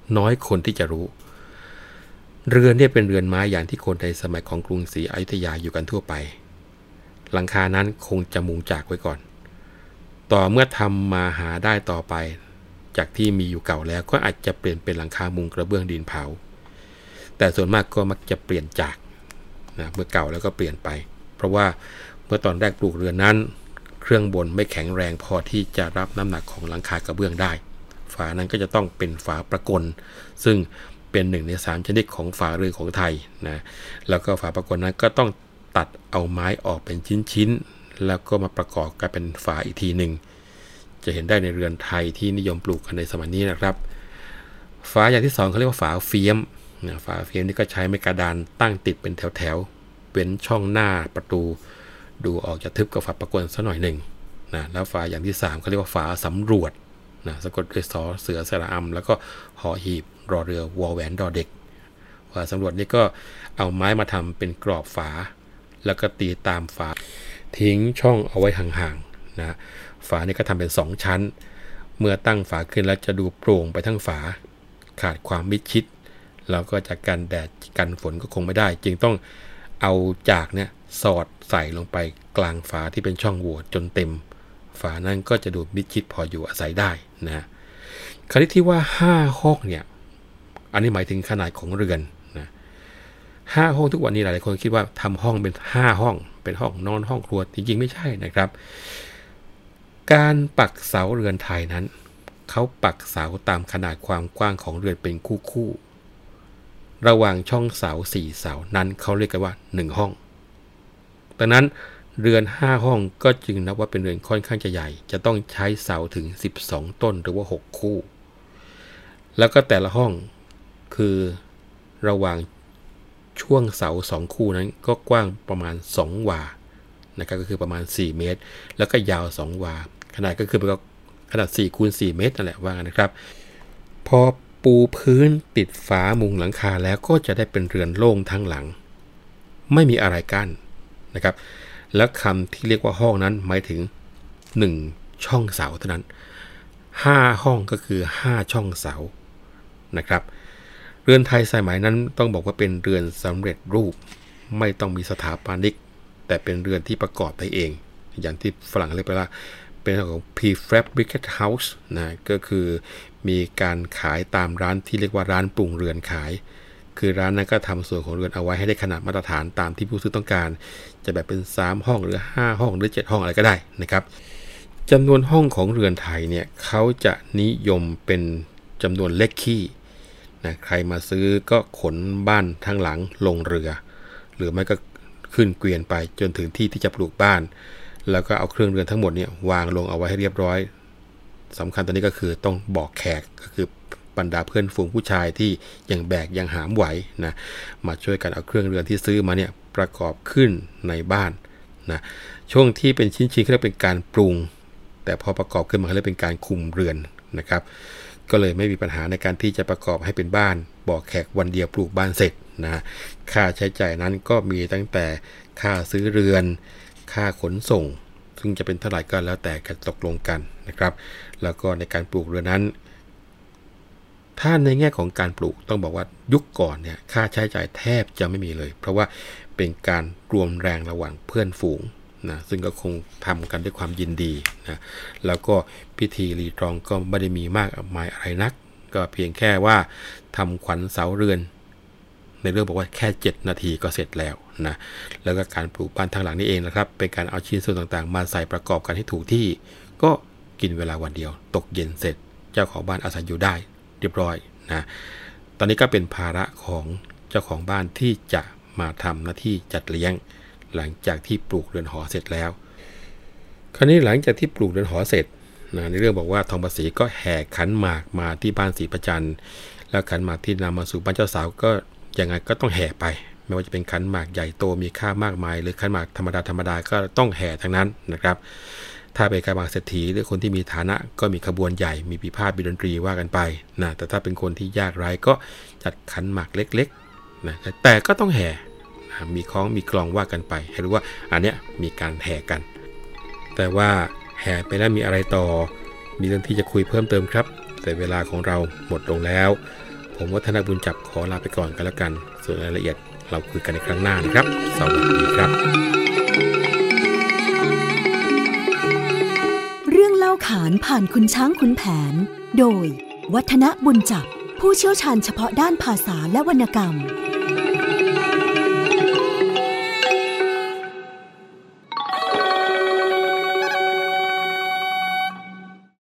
น้อยคนที่จะรู้เรือนเนี่ยเป็นเรือนไม้อย่างที่คนในสมัยของกรุงศรีอยุธยาอยู่กันทั่วไปหลังคานั้นคงจะมุงจากไว้ก่อนต่อเมื่อทำมาหาได้ต่อไปจากที่มีอยู่เก่าแล้วก็อาจจะเปลี่ยนเป็นหลังคามุงกระเบื้องดินเผาแต่ส่วนมากก็มักจะเปลี่ยนจากนะเมื่อเก่าแล้วก็เปลี่ยนไปเพราะว่าเมื่อตอนแรกปลูกเรือนนั้นเครื่องบนไม่แข็งแรงพอที่จะรับน้ำหนักของหลังคากระเบื้องได้ฝานั้นก็จะต้องเป็นฝาประกลซึ่งเป็นหนึ่งในสามชนิดของฝาเรือนของไทยนะแล้วก็ฝาประกลนั้นก็ต้องตัดเอาไม้ออกเป็นชิ้นๆแล้วก็มาประกอบกันเป็นฝาอีกทีหนึ่งจะเห็นได้ในเรือนไทยที่นิยมปลูกกันในสมัยนี้นะครับฝาอย่างที่สองเขาเรียกว่าฝาเฟียมนะฝาเฟียมนี่ก็ใช้ไม้กระดานตั้งติดเป็นแถวๆเป็นช่องหน้าประตูดูออกจะทึบกับฝาประกลสักหน่อยหนึ่งนะแล้วฝาอย่างที่สามเขาเรียกว่าฝาสำรวจนะสะกดด้วยสอเสือสระอำแล้วก็หอหีบรอเรือวอแหวนดอเด็กฝาสำรวจนี่ก็เอาไม้มาทำเป็นกรอบฝาแล้วก็ตีตามฝาทิ้งช่องเอาไว้ห่างๆนะฝานี่ก็ทำเป็นสองชั้นเมื่อตั้งฝาขึ้นแล้วจะดูโปร่งไปทั้งฝาขาดความมิดชิดแล้วก็จากกันแดดกันฝนก็คงไม่ได้จึงต้องเอาจากเนี่ยสอดใส่ลงไปกลางฝาที่เป็นช่องโหว่จนเต็มฝานั้นก็จะดูมิดชิดพออยู่อาศัยได้นะคราวนี้ที่ว่าห้าห้องเนี่ยอันนี้หมายถึงขนาดของเรือนนะห้าห้องทุกวันนี้หลายคนคิดว่าทำห้องเป็นห้าห้องเป็นห้องนอนห้องครัวจริงๆไม่ใช่นะครับการปักเสาเรือนไทยนั้นเขาปักเสาตามขนาดความกว้างของเรือนเป็นคู่ๆระหว่างช่องเสาสี่เสานั้นเขาเรียกกันว่าหนึ่งห้องดังนั้นเรือนห้าห้องก็จึงนับว่าเป็นเรือนค่อนข้างจะใหญ่จะต้องใช้เสาถึงสิบสองต้นหรือว่าหกคู่แล้วก็แต่ละห้องคือระหว่างช่วงเสาสองคู่นั้นก็กว้างประมาณสองวานะครับก็คือประมาณสี่เมตรแล้วก็ยาวสองวาขนาดก็คือขนาดสี่คูณสี่เมตรนั่นแหละว่ากันนะครับพอปูพื้นติดฝามุงหลังคาแล้วก็จะได้เป็นเรือนโล่งทั้งหลังไม่มีอะไรกั้นนะครับและคำที่เรียกว่าห้องนั้นหมายถึงหนึ่งช่องเสาเท่านั้นห้าห้องก็คือห้าช่องเสานะครับเรือนไทยสมัยนั้นต้องบอกว่าเป็นเรือนสำเร็จรูปไม่ต้องมีสถาปนิกแต่เป็นเรือนที่ประกอบได้เองอย่างที่ฝรั่งเรียกว่าเป็นของ prefabricated house นะก็คือมีการขายตามร้านที่เรียกว่าร้านปรุงเรือนขายคือร้านนั้นก็ทำส่วนของเรือนเอาไว้ให้ได้ขนาดมาตรฐานตามที่ผู้ซื้อต้องการจะแบบเป็นสามห้องหรือห้าห้องหรือเจ็ดห้องอะไรก็ได้นะครับจำนวนห้องของเรือนไทยเนี่ยเขาจะนิยมเป็นจำนวนเลขคี่นะใครมาซื้อก็ขนบ้านทั้งหลังลงเรือหรือไม่ก็ขึ้นเกวียนไปจนถึงที่ที่จะปลูกบ้านแล้วก็เอาเครื่องเรือนทั้งหมดเนี่ยวางลงเอาไว้ให้เรียบร้อยสำคัญตอนนี้ก็คือต้องบอกแขกก็คือบรรดาเพื่อนฝูงผู้ชายที่ยังแบกยังหามไหวนะมาช่วยกันเอาเครื่องเรือนที่ซื้อมาเนี่ยประกอบขึ้นในบ้านนะช่วงที่เป็นชิ้นๆเขาเรียกเป็นการปรุงแต่พอประกอบขึ้นมาเขาเรียกเป็นการคุมเรือนนะครับก็เลยไม่มีปัญหาในการที่จะประกอบให้เป็นบ้านบอกแขกวันเดียวปลูกบ้านเสร็จนะค่าใช้จ่ายนั้นก็มีตั้งแต่ค่าซื้อเรือนค่าขนส่งซึ่งจะเป็นเท่าไหร่ก็แล้วแต่กันตกลงกันนะครับแล้วก็ในการปลูกเรือนนั้นถ้าในแง่ของการปลูกต้องบอกว่ายุคก่อนเนี่ยค่าใช้จ่ายแทบจะไม่มีเลยเพราะว่าเป็นการรวมแรงระหว่างเพื่อนฝูงนะซึ่งก็คงทำกันด้วยความยินดีนะแล้วก็พิธีรีตรองก็ไม่ได้มีมากมายอะไรนักก็เพียงแค่ว่าทำขวัญเสาเรือนในเรื่องบอกว่าแค่เจ็ดนาทีก็เสร็จแล้วนะแล้วก็การปลูกบ้านทางหลังนี่เองนะครับเป็นการเอาชิ้นส่วนต่างๆมาใส่ประกอบกันให้ถูกที่ก็กินเวลาวันเดียวตกเย็นเสร็จเจ้าของบ้านอาศัยอยู่ได้เรียบร้อยนะตอนนี้ก็เป็นภาระของเจ้าของบ้านที่จะมาทำหน้าที่จัดเลี้ยงหลังจากที่ปลูกเรือนหอเสร็จแล้วคราวนี้หลังจากที่ปลูกเรือนหอเสร็จนะในเรื่องบอกว่าทองประศรีก็แห่ขันหมากมาที่บ้านศรีประจันแล้วขันหมากที่นำมาสู่บ้านเจ้าสาวก็ยังไงก็ต้องแห่ไปไม่ว่าจะเป็นขันหมากใหญ่โตมีค่ามากมายหรือขันหมากธรรมดาธรรมดาก็ต้องแห่ทั้งนั้นนะครับถ้าเป็นขันหมากเศรษฐีหรือคนที่มีฐานะก็มีขบวนใหญ่มีปีพาทมีดนตรีว่ากันไปนะแต่ถ้าเป็นคนที่ยากไร้ก็จัดขันหมากเล็กๆนะแต่ก็ต้องแห่มีคล้องมีกลองว่ากันไปให้รู้ว่าอันเนี้ยมีการแห่กันแต่ว่าแห่ไปแล้วมีอะไรต่อมีเรื่องที่จะคุยเพิ่มเติมครับแต่เวลาของเราหมดลงแล้วผมวัฒนบุญจับขอลาไปก่อนกันแล้วกันส่วนรายละเอียดเราคุยกันในครั้งหน้านะครับสวัสดีครับเรื่องเล่าขานผ่านคุณช้างขุนแผนโดยวัฒนบุญจับผู้เชี่ยวชาญเฉพาะด้านภาษาและวรรณกรรม